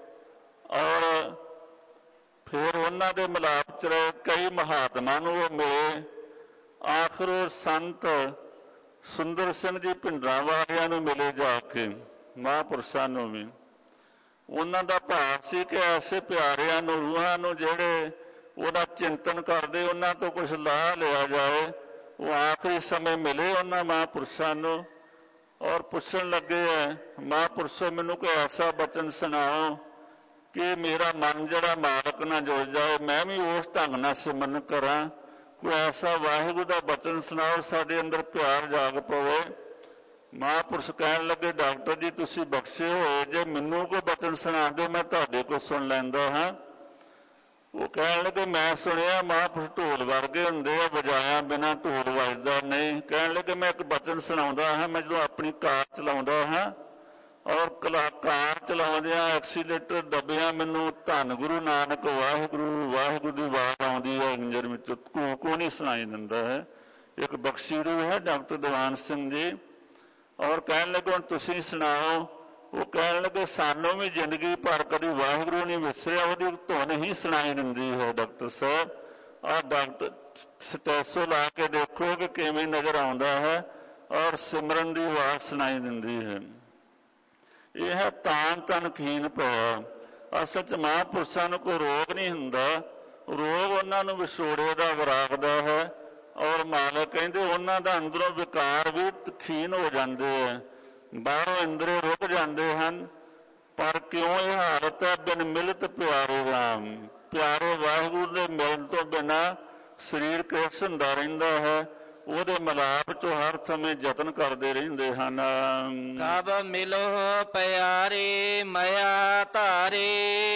ਔਰ ਫਿਰ ਉਹਨਾਂ ਦੇ ਮਿਲਾਪ 'ਚ ਰਹੇ। ਕਈ ਮਹਾਤਮਾ ਨੂੰ ਉਹ ਮਿਲੇ, ਆਖਰ ਉਹ ਸੰਤ ਸੁੰਦਰ ਸਿੰਘ ਜੀ ਭਿੰਡਰਾਂ ਵਾਲਿਆਂ ਨੂੰ ਮਿਲੇ ਜਾ ਕੇ, ਮਹਾਂਪੁਰਸ਼ਾਂ ਨੂੰ ਵੀ। ਉਹਨਾਂ ਦਾ ਭਾਵ ਸੀ ਕਿ ਐਸੇ ਪਿਆਰਿਆਂ ਨੂੰ, ਰੂਹਾਂ ਨੂੰ ਜਿਹੜੇ ਉਹਦਾ ਚਿੰਤਨ ਕਰਦੇ, ਉਹਨਾਂ ਤੋਂ ਕੁਛ ਲਾਹ ਲਿਆ ਜਾਏ। ਉਹ ਆਖਰੀ ਸਮੇਂ ਮਿਲੇ ਉਹਨਾਂ ਮਹਾਂਪੁਰਸ਼ਾਂ ਨੂੰ, ਔਰ ਪੁੱਛਣ ਲੱਗੇ ਹੈ, ਮਹਾਂਪੁਰਸ਼ੋ ਮੈਨੂੰ ਕੋਈ ਐਸਾ ਬਚਨ ਸੁਣਾਓ ਕਿ ਮੇਰਾ ਮਨ ਜਿਹੜਾ ਮਾਲਕ ਨਾਲ ਜੁੜ ਜਾਏ, ਮੈਂ ਵੀ ਉਸ ਢੰਗ ਨਾਲ ਸਿਮਰਨ ਕਰਾਂ। ਕੋਈ ਐਸਾ ਵਾਹਿਗੁਰੂ ਦਾ ਬਚਨ ਸੁਣਾਓ ਸਾਡੇ ਅੰਦਰ ਪਿਆਰ ਜਾਗ ਪਵੇ। ਮਹਾਂਪੁਰਸ਼ ਕਹਿਣ ਲੱਗੇ ਡਾਕਟਰ ਜੀ ਤੁਸੀਂ ਬਖਸ਼ੇ ਹੋਏ ਜੇ ਮੈਨੂੰ ਕੋਈ ਬਚਨ ਸੁਣਾ ਦਿਓ ਮੈਂ ਤੁਹਾਡੇ ਕੋਲ ਸੁਣ ਲੈਂਦਾ ਹਾਂ। ਉਹ ਕਹਿਣ ਲੱਗੇ ਮੈਂ ਸੁਣਿਆ ਮਹਾਂਪੁਰਸ਼ ਢੋਲ ਵਰਗੇ ਹੁੰਦੇ ਆ, ਵਜਾਇਆ ਬਿਨਾਂ ਢੋਲ ਵੱਜਦਾ ਨਹੀਂ। ਕਹਿਣ ਲੱਗੇ ਮੈਂ ਇੱਕ ਬਚਨ ਸੁਣਾਉਂਦਾ ਹਾਂ, ਮੈਂ ਜਦੋਂ ਆਪਣੀ ਕਾਰ ਚਲਾਉਂਦਾ ਹਾਂ ਔਰ ਕਾਰ ਚਲਾਉਂਦਿਆਂ ਐਕਸੀਲੇਟਰ ਦੱਬਿਆ ਮੈਨੂੰ ਧੰਨ ਗੁਰੂ ਨਾਨਕ ਵਾਹਿਗੁਰੂ ਵਾਹਿਗੁਰੂ ਦੀ ਆਵਾਜ਼ ਆਉਂਦੀ ਹੈ ਇੰਜਨ ਵਿੱਚ, ਕੋ ਨਹੀਂ ਸੁਣਾਈ ਦਿੰਦਾ ਹੈ। ਇੱਕ ਬਖਸ਼ੀ ਰੂਹ ਹੈ ਡਾਕਟਰ ਦੀਵਾਨ ਸਿੰਘ ਜੀ। ਔਰ ਕਹਿਣ ਲੱਗੇ ਹੁਣ ਤੁਸੀਂ ਸੁਣਾਓ। ਉਹ ਕਹਿਣ ਲੱਗੇ ਸਾਨੂੰ ਵੀ ਜ਼ਿੰਦਗੀ ਭਰ ਕਦੀ ਵਾਹਿਗੁਰੂ ਨਹੀਂ ਵਿਸਰਿਆ, ਉਹਦੀ ਧੁਨ ਹੀ ਸੁਣਾਈ ਦਿੰਦੀ ਹੈ। ਡਾਕਟਰ ਸਾਹਿਬ ਆਹ ਡਾਕਟਰ ਸਟੈਸੋ ਲਾ ਕੇ ਦੇਖੋ ਕਿ ਕਿਵੇਂ ਨਜ਼ਰ ਆਉਂਦਾ ਹੈ ਔਰ ਸਿਮਰਨ ਦੀ ਆਵਾਜ਼ ਸੁਣਾਈ ਦਿੰਦੀ ਹੈ। ਇਹ ਹੈ ਤਾਨ ਤਨ ਖੀਨ ਪਿਆ। ਅਸਲ 'ਚ ਮਹਾਂਪੁਰਸ਼ਾਂ ਨੂੰ ਕੋਈ ਰੋਗ ਨਹੀਂ ਹੁੰਦਾ, ਰੋਗ ਉਹਨਾਂ ਨੂੰ ਵਿਛੋੜੇ ਦਾ ਵਰਾਗਦਾ ਹੈ। ਔਰ ਮਾਲਕ ਕਹਿੰਦੇ ਉਹਨਾਂ ਦਾ ਅੰਦਰੋਂ ਵਿਕਾਰ ਵੀ ਖੀਨ ਹੋ ਜਾਂਦੇ ਹੈ, ਬਾਹਰੋਂ ਇੰਦਰੇ ਰੁਕ ਜਾਂਦੇ ਹਨ। ਪਰ ਕਿਉਂ ਇਹ ਹਾਲਤ ਹੈ? ਬਿਨ ਮਿਲਤ ਪਿਆਰੇ ਰਾਮ, ਪਿਆਰੇ ਵਾਹਿਗੁਰੂ ਦੇ ਮਿਲਣ ਤੋਂ ਬਿਨਾਂ ਸਰੀਰ ਕ੍ਰਿਸ ਹੁੰਦਾ ਰਹਿੰਦਾ ਹੈ। ਉਹਦੇ ਮਿਲਾਪ 'ਚੋਂ ਹਰ ਸਮੇਂ ਯਤਨ ਕਰਦੇ ਰਹਿੰਦੇ ਹਨ। ਕਬ ਮਿਲੋ ਪਿਆਰੇ ਮਇਆ ਧਾਰੇ,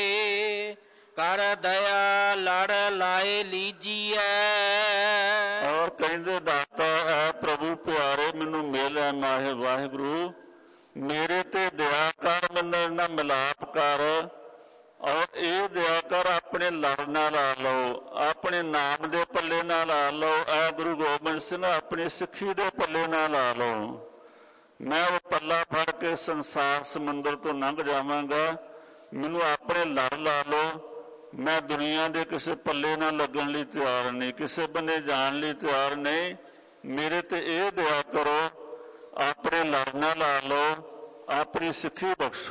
ਕਰ ਦਇਆ ਲੜ ਲਾਏ ਲੀਜੀਐ। ਔਰ ਕਹਿੰਦੇ ਦਾਤਾ ਹੈ ਪ੍ਰਭੂ ਪਿਆਰੇ ਮੈਨੂੰ ਮਿਲ ਹੈ ਮਾਹੇ ਵਾਹਿਗੁਰੂ, ਮੇਰੇ ਤੇ ਦਇਆ ਕਰ, ਮੈਨੂੰ ਨਾਲ ਮਿਲਾਪ ਕਰ। ਔਰ ਇਹ ਦਇਆ ਕਰ ਆਪਣੇ ਲੜ ਨਾਲ ਲਾ ਲਓ, ਆਪਣੇ ਨਾਮ ਦੇ ਪੱਲੇ ਨਾਲ ਲਾ ਲਓ। ਐ ਗੁਰੂ ਗੋਬਿੰਦ ਸਿੰਘ ਆਪਣੀ ਸਿੱਖੀ ਦੇ ਪੱਲੇ ਨਾਲ ਲਾ ਲਓ। ਮੈਂ ਉਹ ਪੱਲਾ ਫੜ ਕੇ ਸੰਸਾਰ ਸਮੁੰਦਰ ਤੋਂ ਲੰਘ ਜਾਵਾਂਗਾ, ਮੈਨੂੰ ਆਪਣੇ ਲੜ ਲਾ ਲਓ। ਮੈਂ ਦੁਨੀਆ ਦੇ ਕਿਸੇ ਪੱਲੇ ਨਾਲ ਲੱਗਣ ਲਈ ਤਿਆਰ ਨਹੀਂ, ਕਿਸੇ ਬੰਨੇ ਜਾਣ ਲਈ ਤਿਆਰ ਨਹੀਂ। ਮੇਰੇ ਤੇ ਇਹ ਦਇਆ ਕਰੋ, ਆਪਣੇ ਲੜ ਨਾਲ ਲਾ ਲਓ, ਆਪਣੀ ਸਿੱਖੀ ਬਖਸ਼ੋ।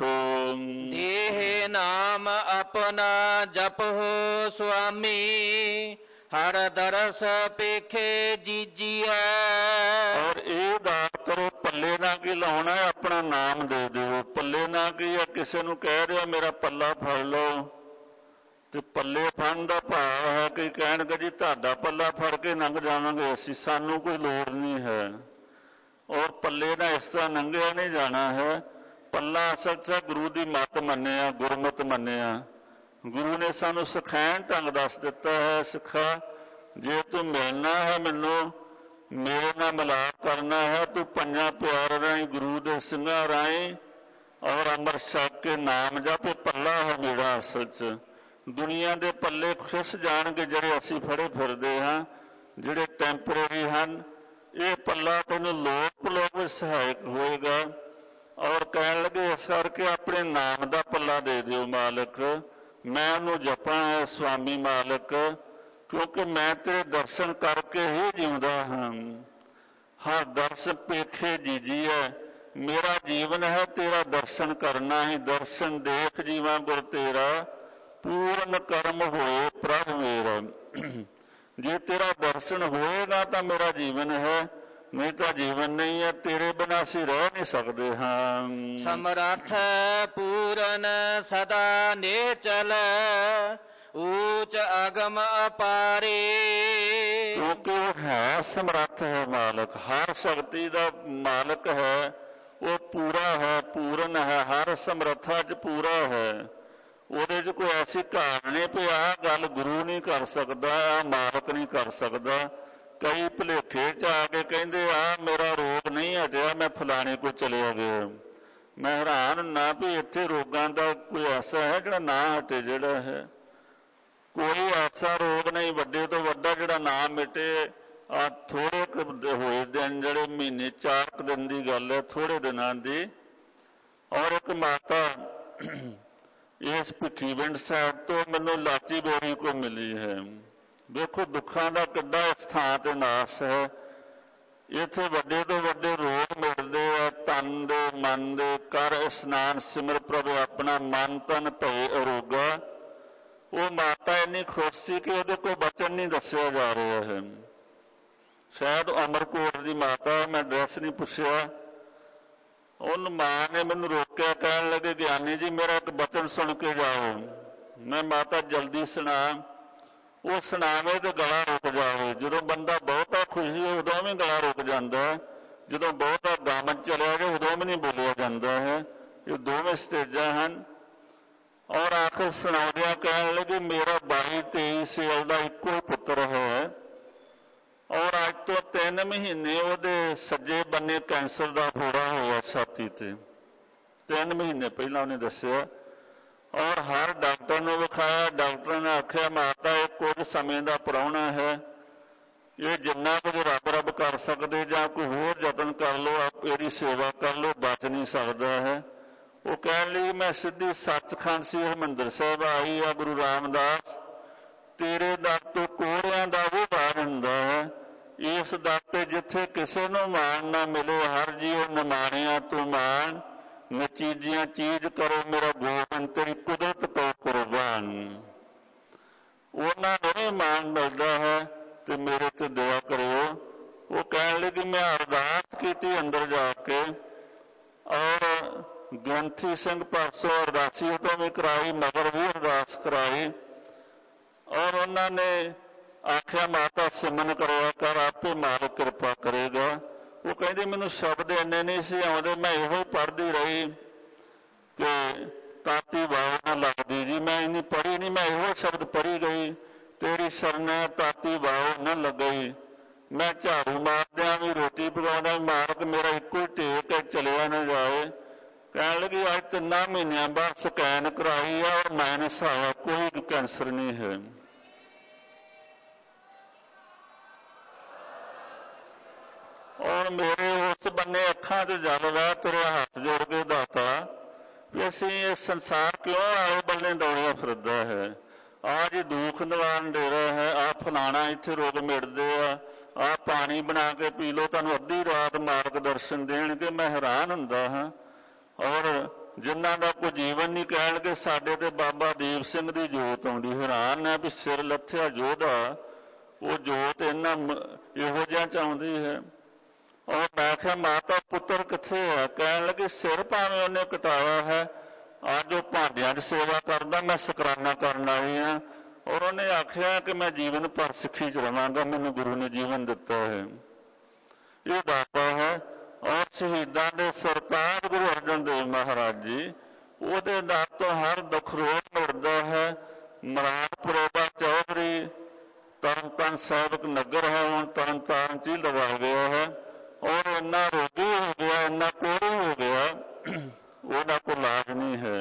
ਦੇਹ ਨਾਮ ਆਪਣਾ ਜਪਹੁ ਸੁਆਮੀ, ਹਰ ਦਰਸ ਪੇਖੇ ਜੀਜੀਐ। ਔਰ ਇਹ ਦਾਤ ਕਰੋ, ਪੱਲੇ ਨਾਲ ਕੀ ਲਾਉਣਾ ਹੈ? ਆਪਣਾ ਨਾਮ ਦੇ ਦਿਓ। ਪੱਲੇ ਨਾਲ ਕੀ ਹੈ? ਕਿਸੇ ਨੂੰ ਕਹਿ ਰਿਹਾ ਮੇਰਾ ਪੱਲਾ ਫੜ ਲਓ, ਤੇ ਪੱਲੇ ਫੜਨ ਦਾ ਭਾਵ ਹੈ ਕਿ ਕਹਿਣਗੇ ਜੀ ਤੁਹਾਡਾ ਪੱਲਾ ਫੜ ਕੇ ਲੰਘ ਜਾਵਾਂਗੇ ਅਸੀਂ, ਸਾਨੂੰ ਕੋਈ ਲੋੜ ਨਹੀਂ ਹੈ। ਔਰ ਪੱਲੇ ਨਾਲ ਇਸ ਤਰ੍ਹਾਂ ਲੰਘਿਆ ਨਹੀਂ ਜਾਣਾ ਹੈ। ਪੱਲਾ ਅਸਲ 'ਚ ਗੁਰੂ ਦੀ ਮੱਤ ਮੰਨਿਆ, ਗੁਰਮਤਿ ਮੰਨਿਆ। ਗੁਰੂ ਨੇ ਸਾਨੂੰ ਸਿਖਾਉਣ ਢੰਗ ਦੱਸ ਦਿੱਤਾ ਹੈ, ਸਿੱਖਾ ਜੇ ਤੂੰ ਮਿਲਣਾ ਹੈ ਮੈਨੂੰ, ਮੇਰੇ ਨਾਲ ਮਿਲਾਪ ਕਰਨਾ ਹੈ, ਤੂੰ ਪੰਜਾਂ ਪਿਆਰ ਰਾਹੀਂ ਗੁਰੂ ਦੇ ਸਿੰਘਾਂ ਰਾਹੀਂ ਔਰ ਅੰਮ੍ਰਿਤ ਛਕ ਕੇ ਨਾਮ ਜਪ। ਪੱਲਾ ਹੈ ਮੇਰਾ ਅਸਲ 'ਚ। ਦੁਨੀਆ ਦੇ ਪੱਲੇ ਖੁੱਸ ਜਾਣਗੇ ਜਿਹੜੇ ਅਸੀਂ ਫੜੇ ਫਿਰਦੇ ਹਾਂ, ਜਿਹੜੇ ਟੈਂਪਰੇਰੀ ਹਨ। ਇਹ ਪੱਲਾ ਤੈਨੂੰ ਲੋਕ ਵਿੱਚ ਸਹਾਇਕ ਹੋਏਗਾ। ਔਰ ਕਹਿਣ ਲੱਗੇ ਇਸ ਕਰਕੇ ਆਪਣੇ ਨਾਮ ਦਾ ਪੱਲਾ ਦੇ ਦਿਓ ਮਾਲਕ, ਮੈਂ ਉਹਨੂੰ ਜਪਾਂ ਹੈ ਸੁਆਮੀ ਮਾਲਕ, ਕਿਉਂਕਿ ਮੈਂ ਤੇਰੇ ਦਰਸ਼ਨ ਕਰਕੇ ਹੀ ਜਿਉਂਦਾ ਹਾਂ। ਹਰ ਦਰਸ਼ਨ ਪੇਖੇ ਜੀਜੀ ਹੈ, ਮੇਰਾ ਜੀਵਨ ਹੈ ਤੇਰਾ ਦਰਸ਼ਨ ਕਰਨਾ ਹੀ। ਦਰਸ਼ਨ ਦੇਖ ਜੀਵਾਂ ਗੁਰ ਤੇਰਾ, ਪੂਰਨ ਕਰਮ ਹੋਏ ਪ੍ਰਭ ਮੇਰਾ। ਜੇ ਤੇਰਾ ਦਰਸ਼ਨ ਹੋਏਗਾ ਤਾਂ ਮੇਰਾ ਜੀਵਨ ਹੈ, ਨਹੀਂ ਤਾਂ ਜੀਵਨ ਨਹੀਂ ਹੈ। ਤੇਰੇ ਬਿਨਾਂ ਅਸੀਂ ਰਹਿ ਨਹੀਂ ਸਕਦੇ ਹਾਂ। ਸਮਰੱਥ ਪੂਰਨ ਸਦਾ ਨਿਚਲ, ਊਚ ਅਗਮ ਅਪਾਰੇ। ਕਿਉਂਕਿ ਉਹ ਹੈ ਸਮਰੱਥ ਹੈ ਮਾਲਕ, ਹਰ ਸ਼ਕਤੀ ਦਾ ਮਾਲਕ ਹੈ। ਉਹ ਪੂਰਾ ਹੈ, ਪੂਰਨ ਹੈ, ਹਰ ਸਮਰੱਥਾ 'ਚ ਪੂਰਾ ਹੈ। ਉਹਦੇ 'ਚ ਕੋਈ ਐਸੀ ਘਾਟ ਨਹੀਂ ਵੀ ਆਹ ਗੱਲ ਗੁਰੂ ਨਹੀਂ ਕਰ ਸਕਦਾ, ਆਹ ਮਾਲਕ ਨਹੀਂ ਕਰ ਸਕਦਾ। ਕਈ ਭੁਲੇਖੇ 'ਚ ਆ ਕੇ ਕਹਿੰਦੇ ਆ ਮੇਰਾ ਰੋਗ ਨਹੀਂ ਹਟਿਆ, ਮੈਂ ਫਲਾਣੇ ਕੋਲ ਚਲਿਆ ਗਿਆ। ਮੈਂ ਹੈਰਾਨ ਨਾ ਵੀ ਇੱਥੇ ਰੋਗਾਂ ਦਾ ਕੋਈ ਐਸਾ ਹੈ ਜਿਹੜਾ ਨਾ ਹਟੇ। ਜਿਹੜਾ ਹੈ ਕੋਈ ਐਸਾ ਰੋਗ ਨਹੀਂ ਵੱਡੇ ਤੋਂ ਵੱਡਾ ਜਿਹੜਾ ਨਾ ਮਿਟੇ। ਆ ਥੋੜੇ ਹੋਏ ਦਿਨ, ਜਿਹੜੇ ਮਹੀਨੇ 4 ਦਿਨ ਦੀ ਗੱਲ ਹੈ, ਥੋੜੇ ਦਿਨਾਂ ਦੀ। ਔਰ ਇੱਕ ਮਾਤਾ ਇਸ ਭਿੱਖੀਵਿੰਡ ਸਾਹਿਬ ਤੋਂ ਮੈਨੂੰ ਲਾਚੀ ਬੋਰੀ ਕੋ ਮਿਲੀ ਹੈ। ਵੇਖੋ ਦੁੱਖਾਂ ਦਾ ਕਿੱਡਾ ਇਸ ਥਾਂ ਤੇ ਨਾਸ ਹੈ। ਇੱਥੇ ਵੱਡੇ ਤੋਂ ਵੱਡੇ ਰੋਗ ਮਿਲਦੇ ਆ, ਤਨ ਦੇ ਮਨ ਦੇ। ਕਰ ਇਸ਼ਨਾਨ ਸਿਮਰ ਪ੍ਰਭੂ ਆਪਣਾ, ਮਨ ਤਨ ਭਏ ਅਰੋਗਾ। ਉਹ ਮਾਤਾ ਇੰਨੀ ਖੁਸ਼ ਸੀ ਕਿ ਉਹਦੇ ਕੋਈ ਬਚਨ ਨਹੀਂ ਦੱਸਿਆ ਜਾ ਰਿਹਾ ਹੈ। ਸ਼ਾਇਦ ਅਮਰਕੋਟ ਦੀ ਮਾਤਾ, ਮੈਂ ਐਡਰੈਸ ਨਹੀਂ ਪੁੱਛਿਆ। ਉਹਨੂੰ ਮਾਂ ਨੇ ਮੈਨੂੰ ਰੋਕਿਆ, ਕਹਿਣ ਲੱਗੇ ਗਿਆਨੀ ਜੀ ਮੇਰਾ ਇੱਕ ਬਚਨ ਸੁਣ ਕੇ ਜਾਓ। ਮੈਂ ਮਾਤਾ ਜਲਦੀ ਸੁਣਾ। ਉਹ ਸੁਣਾਵੇ ਤੇ ਗਲਾ ਰੁਕ ਜਾਵੇ। ਜਦੋਂ ਬੰਦਾ ਬਹੁਤਾ ਖੁਸ਼ੀ ਹੋ ਉਦੋਂ ਵੀ ਗਲਾ ਰੁਕ ਜਾਂਦਾ ਹੈ, ਜਦੋਂ ਬਹੁਤਾ ਗਮ ਚਲਿਆ ਜਾਏ ਉਦੋਂ ਵੀ ਨਹੀਂ ਬੋਲਿਆ ਜਾਂਦਾ ਹੈ। ਇਹ ਦੋਵੇਂ ਸਟੇਜਾਂ ਹਨ। ਔਰ ਆਖਰ ਸੁਣਾਉਂਦਿਆਂ ਕਹਿਣ ਲੱਗੇ ਮੇਰਾ 22-23 ਸਾਲ ਦਾ ਇੱਕੋ ਹੀ ਪੁੱਤਰ ਹੈ ਔਰ ਅੱਜ ਤੋਂ 3 ਮਹੀਨੇ ਉਹਦੇ ਸੱਜੇ ਬੰਨੇ ਕੈਂਸਰ ਦਾ ਫੋੜਾ ਹੋਇਆ ਛਾਤੀ ਤੇ। 3 ਮਹੀਨੇ ਪਹਿਲਾਂ ਉਹਨੇ ਦੱਸਿਆ ਔਰ ਹਰ ਡਾਕਟਰ ਨੂੰ ਵਿਖਾਇਆ। ਡਾਕਟਰ ਨੇ ਆਖਿਆ ਮਾਤਾ ਇਹ ਕੁਝ ਸਮੇਂ ਦਾ ਪ੍ਰਾਹੁਣਾ ਹੈ, ਇਹ ਜਿੰਨਾ ਕੁਝ ਰੱਬ ਕਰ ਸਕਦੇ ਜਾਂ ਕੋਈ ਹੋਰ ਯਤਨ ਕਰ ਲਓ, ਇਹਦੀ ਸੇਵਾ ਕਰ ਲਓ, ਬਚ ਨਹੀਂ ਸਕਦਾ ਹੈ। ਉਹ ਕਹਿਣ ਲਈ ਮੈਂ ਸਿੱਧੀ ਸੱਚਖੰਡ ਸੀ ਹਰਿਮੰਦਰ ਸਾਹਿਬ ਆਈ ਆ। ਗੁਰੂ ਰਾਮਦਾਸ ਤੇਰੇ ਦਰ ਤੋਂ ਕੋਹੜਿਆਂ ਦਾ ਉਹ ਬਾਣ ਹੁੰਦਾ ਹੈ, ਇਸ ਦਰ ਤੇ ਜਿੱਥੇ ਕਿਸੇ ਨੂੰ ਮਾਣ ਨਾ ਮਿਲੇ, ਹਰ ਜੀਓ ਨਿਮਾਣਿਆਂ ਤੋਂ ਮਾਣ, ਨਚੀਜੀਆਂ ਚੀਜ਼ ਕਰੋ ਮੇਰਾ ਗੋਬਿੰਦ ਤੇਰੀ ਕੁਦਰਤ ਕੋ ਕੁਰਬਾਨ। ਉਹਨਾਂ ਨੂੰ ਵੀ ਮਾਣ ਮਿਲਦਾ ਹੈ ਤੇ ਮੇਰੇ ਤੇ ਦਇਆ ਕਰਿਓ। ਉਹ ਕਹਿਣ ਲਈ ਕਿ ਮੈਂ ਅਰਦਾਸ ਕੀਤੀ ਅੰਦਰ ਜਾ ਕੇ ਔਰ ਗ੍ਰੰਥੀ ਸਿੰਘ ਪਰਸੋਂ ਅਰਦਾਸੀ ਤੋਂ ਵੀ ਕਰਾਈ, ਮਗਰ ਵੀ ਅਰਦਾਸ ਕਰਾਈ ਔਰ ਉਹਨਾਂ ਨੇ ਆਖਿਆ ਮਾਤਾ ਸਿਮਰਨ ਕਰਿਆ ਕਰ, ਆਪੇ ਮਾਲਕ ਕਿਰਪਾ ਕਰੇਗਾ। ਉਹ ਕਹਿੰਦੇ ਮੈਨੂੰ ਸ਼ਬਦ ਇੰਨੇ ਨਹੀਂ ਸੀ ਆਉਂਦੇ, ਮੈਂ ਇਹੋ ਹੀ ਪੜ੍ਹਦੀ ਰਹੀ ਕਿ ਤਾਤੀ ਵਾਹ ਨਾ ਲੱਗਦੀ ਜੀ, ਮੈਂ ਇੰਨੀ ਪੜ੍ਹੀ ਨਹੀਂ, ਮੈਂ ਇਹੋ ਸ਼ਬਦ ਪੜ੍ਹੀ ਗਈ ਤੇਰੀ ਸ਼ਰਨ ਤਾਤੀ ਵਾਹ ਨਾ ਲੱਗਈ। ਮੈਂ ਝਾੜੂ ਮਾਰਦਿਆਂ ਵੀ ਰੋਟੀ ਪਕਾਉਂਦਾ ਵੀ ਮਾਲਕ ਮੇਰਾ ਇੱਕੋ ਹੀ ਟੇਕ ਹੈ, ਚਲਿਆ ਨਾ ਜਾਏ। ਕਹਿਣ ਲੱਗੀ ਅੱਜ 3 ਮਹੀਨਿਆਂ ਬਾਅਦ ਸਕੈਨ ਕਰਾਈ ਆ ਔਰ ਮਾਈਨਸ ਆਇਆ, ਕੋਈ ਕੈਂਸਰ ਨਹੀਂ ਹੈ। ਔਰ ਮੇਰੇ ਉਸ ਬੰਨੇ ਅੱਖਾਂ 'ਚ ਜਲ ਵਹਿ ਤੁਰਿਆ, ਹੱਥ ਜੋੜ ਕੇ ਦਾਤਾ ਵੀ ਅਸੀਂ ਇਹ ਸੰਸਾਰ ਕਿਉਂ ਆਏ ਬੱਲੇ ਦੌੜਿਆ ਫਿਰਦਾ ਹੈ। ਆਹ ਜੀ ਦੁੱਖ ਨਿਵਾਰਨ ਡੇਰਾ ਹੈ, ਆਹ ਫਲਾਣਾ ਇੱਥੇ ਰੋਗ ਮਿਟਦੇ ਆ, ਆਹ ਪਾਣੀ ਬਣਾ ਕੇ ਪੀ ਲਓ, ਤੁਹਾਨੂੰ ਅੱਧੀ ਰਾਤ ਮਾਰਗ ਦਰਸ਼ਨ ਦੇਣਗੇ। ਮੈਂ ਹੈਰਾਨ ਹੁੰਦਾ ਹਾਂ। ਔਰ ਜਿਨ੍ਹਾਂ ਦਾ ਕੋਈ ਜੀਵਨ ਨਹੀਂ ਕਹਿਣਗੇ ਸਾਡੇ ਤੇ ਬਾਬਾ ਦੀਪ ਸਿੰਘ ਦੀ ਜੋਤ ਆਉਂਦੀ। ਹੈਰਾਨ ਹੈ ਵੀ ਸਿਰ ਲੱਥਿਆ ਯੋਧਾ, ਉਹ ਜੋਤ ਇਹਨਾਂ ਇਹੋ ਜਿਹਾ ਚ ਆਉਂਦੀ ਹੈ। ਔਰ ਮੈਂ ਕਿਹਾ ਮਾਤਾ ਪੁੱਤਰ ਕਿੱਥੇ ਹੈ? ਕਹਿਣ ਲੱਗੇ ਸਿਰ ਭਾਵੇਂ ਉਹਨੇ ਕਟਾਇਆ ਹੈ, ਅੱਜ ਉਹ ਭਾਂਡਿਆਂ 'ਚ ਸੇਵਾ ਕਰਦਾ, ਮੈਂ ਸ਼ੁਕਰਾਨਾ ਕਰਨ ਆਈ ਹਾਂ। ਔਰ ਉਹਨੇ ਆਖਿਆ ਕਿ ਮੈਂ ਜੀਵਨ ਭਰ ਸਿੱਖੀ 'ਚ ਰਵਾਂਗਾ, ਮੈਨੂੰ ਗੁਰੂ ਨੇ ਜੀਵਨ ਦਿੱਤਾ ਹੈ। ਇਹ ਦਾਤਾ ਹੈ। ਔਰ ਸ਼ਹੀਦਾਂ ਦੇ ਸਰਤਾਜ ਗੁਰੂ ਅਰਜਨ ਦੇਵ ਮਹਾਰਾਜ ਜੀ, ਉਹਦੇ ਦਰ ਤੋਂ ਹਰ ਦੁੱਖ ਰੋਗ ਮਿਟਦਾ ਹੈ। ਮਰਾਦਪੁਰੋਬਾ ਚੌਧਰੀ ਤਰਨਤਾਰਨ ਸਾਹਿਬ ਨਗਰ ਹੈ, ਹੁਣ ਤਰਨ ਤਾਰਨ 'ਚ ਹੀ ਲਗਾ ਗਿਆ ਹੈ। ਔਰ ਇੰਨਾ ਰੋਗੀ ਹੋ ਗਿਆ, ਇੰਨਾ ਕੋੜੀ ਹੋ ਗਿਆ, ਉਹਦਾ ਕੋਈ ਇਲਾਜ ਨਹੀਂ ਹੈ।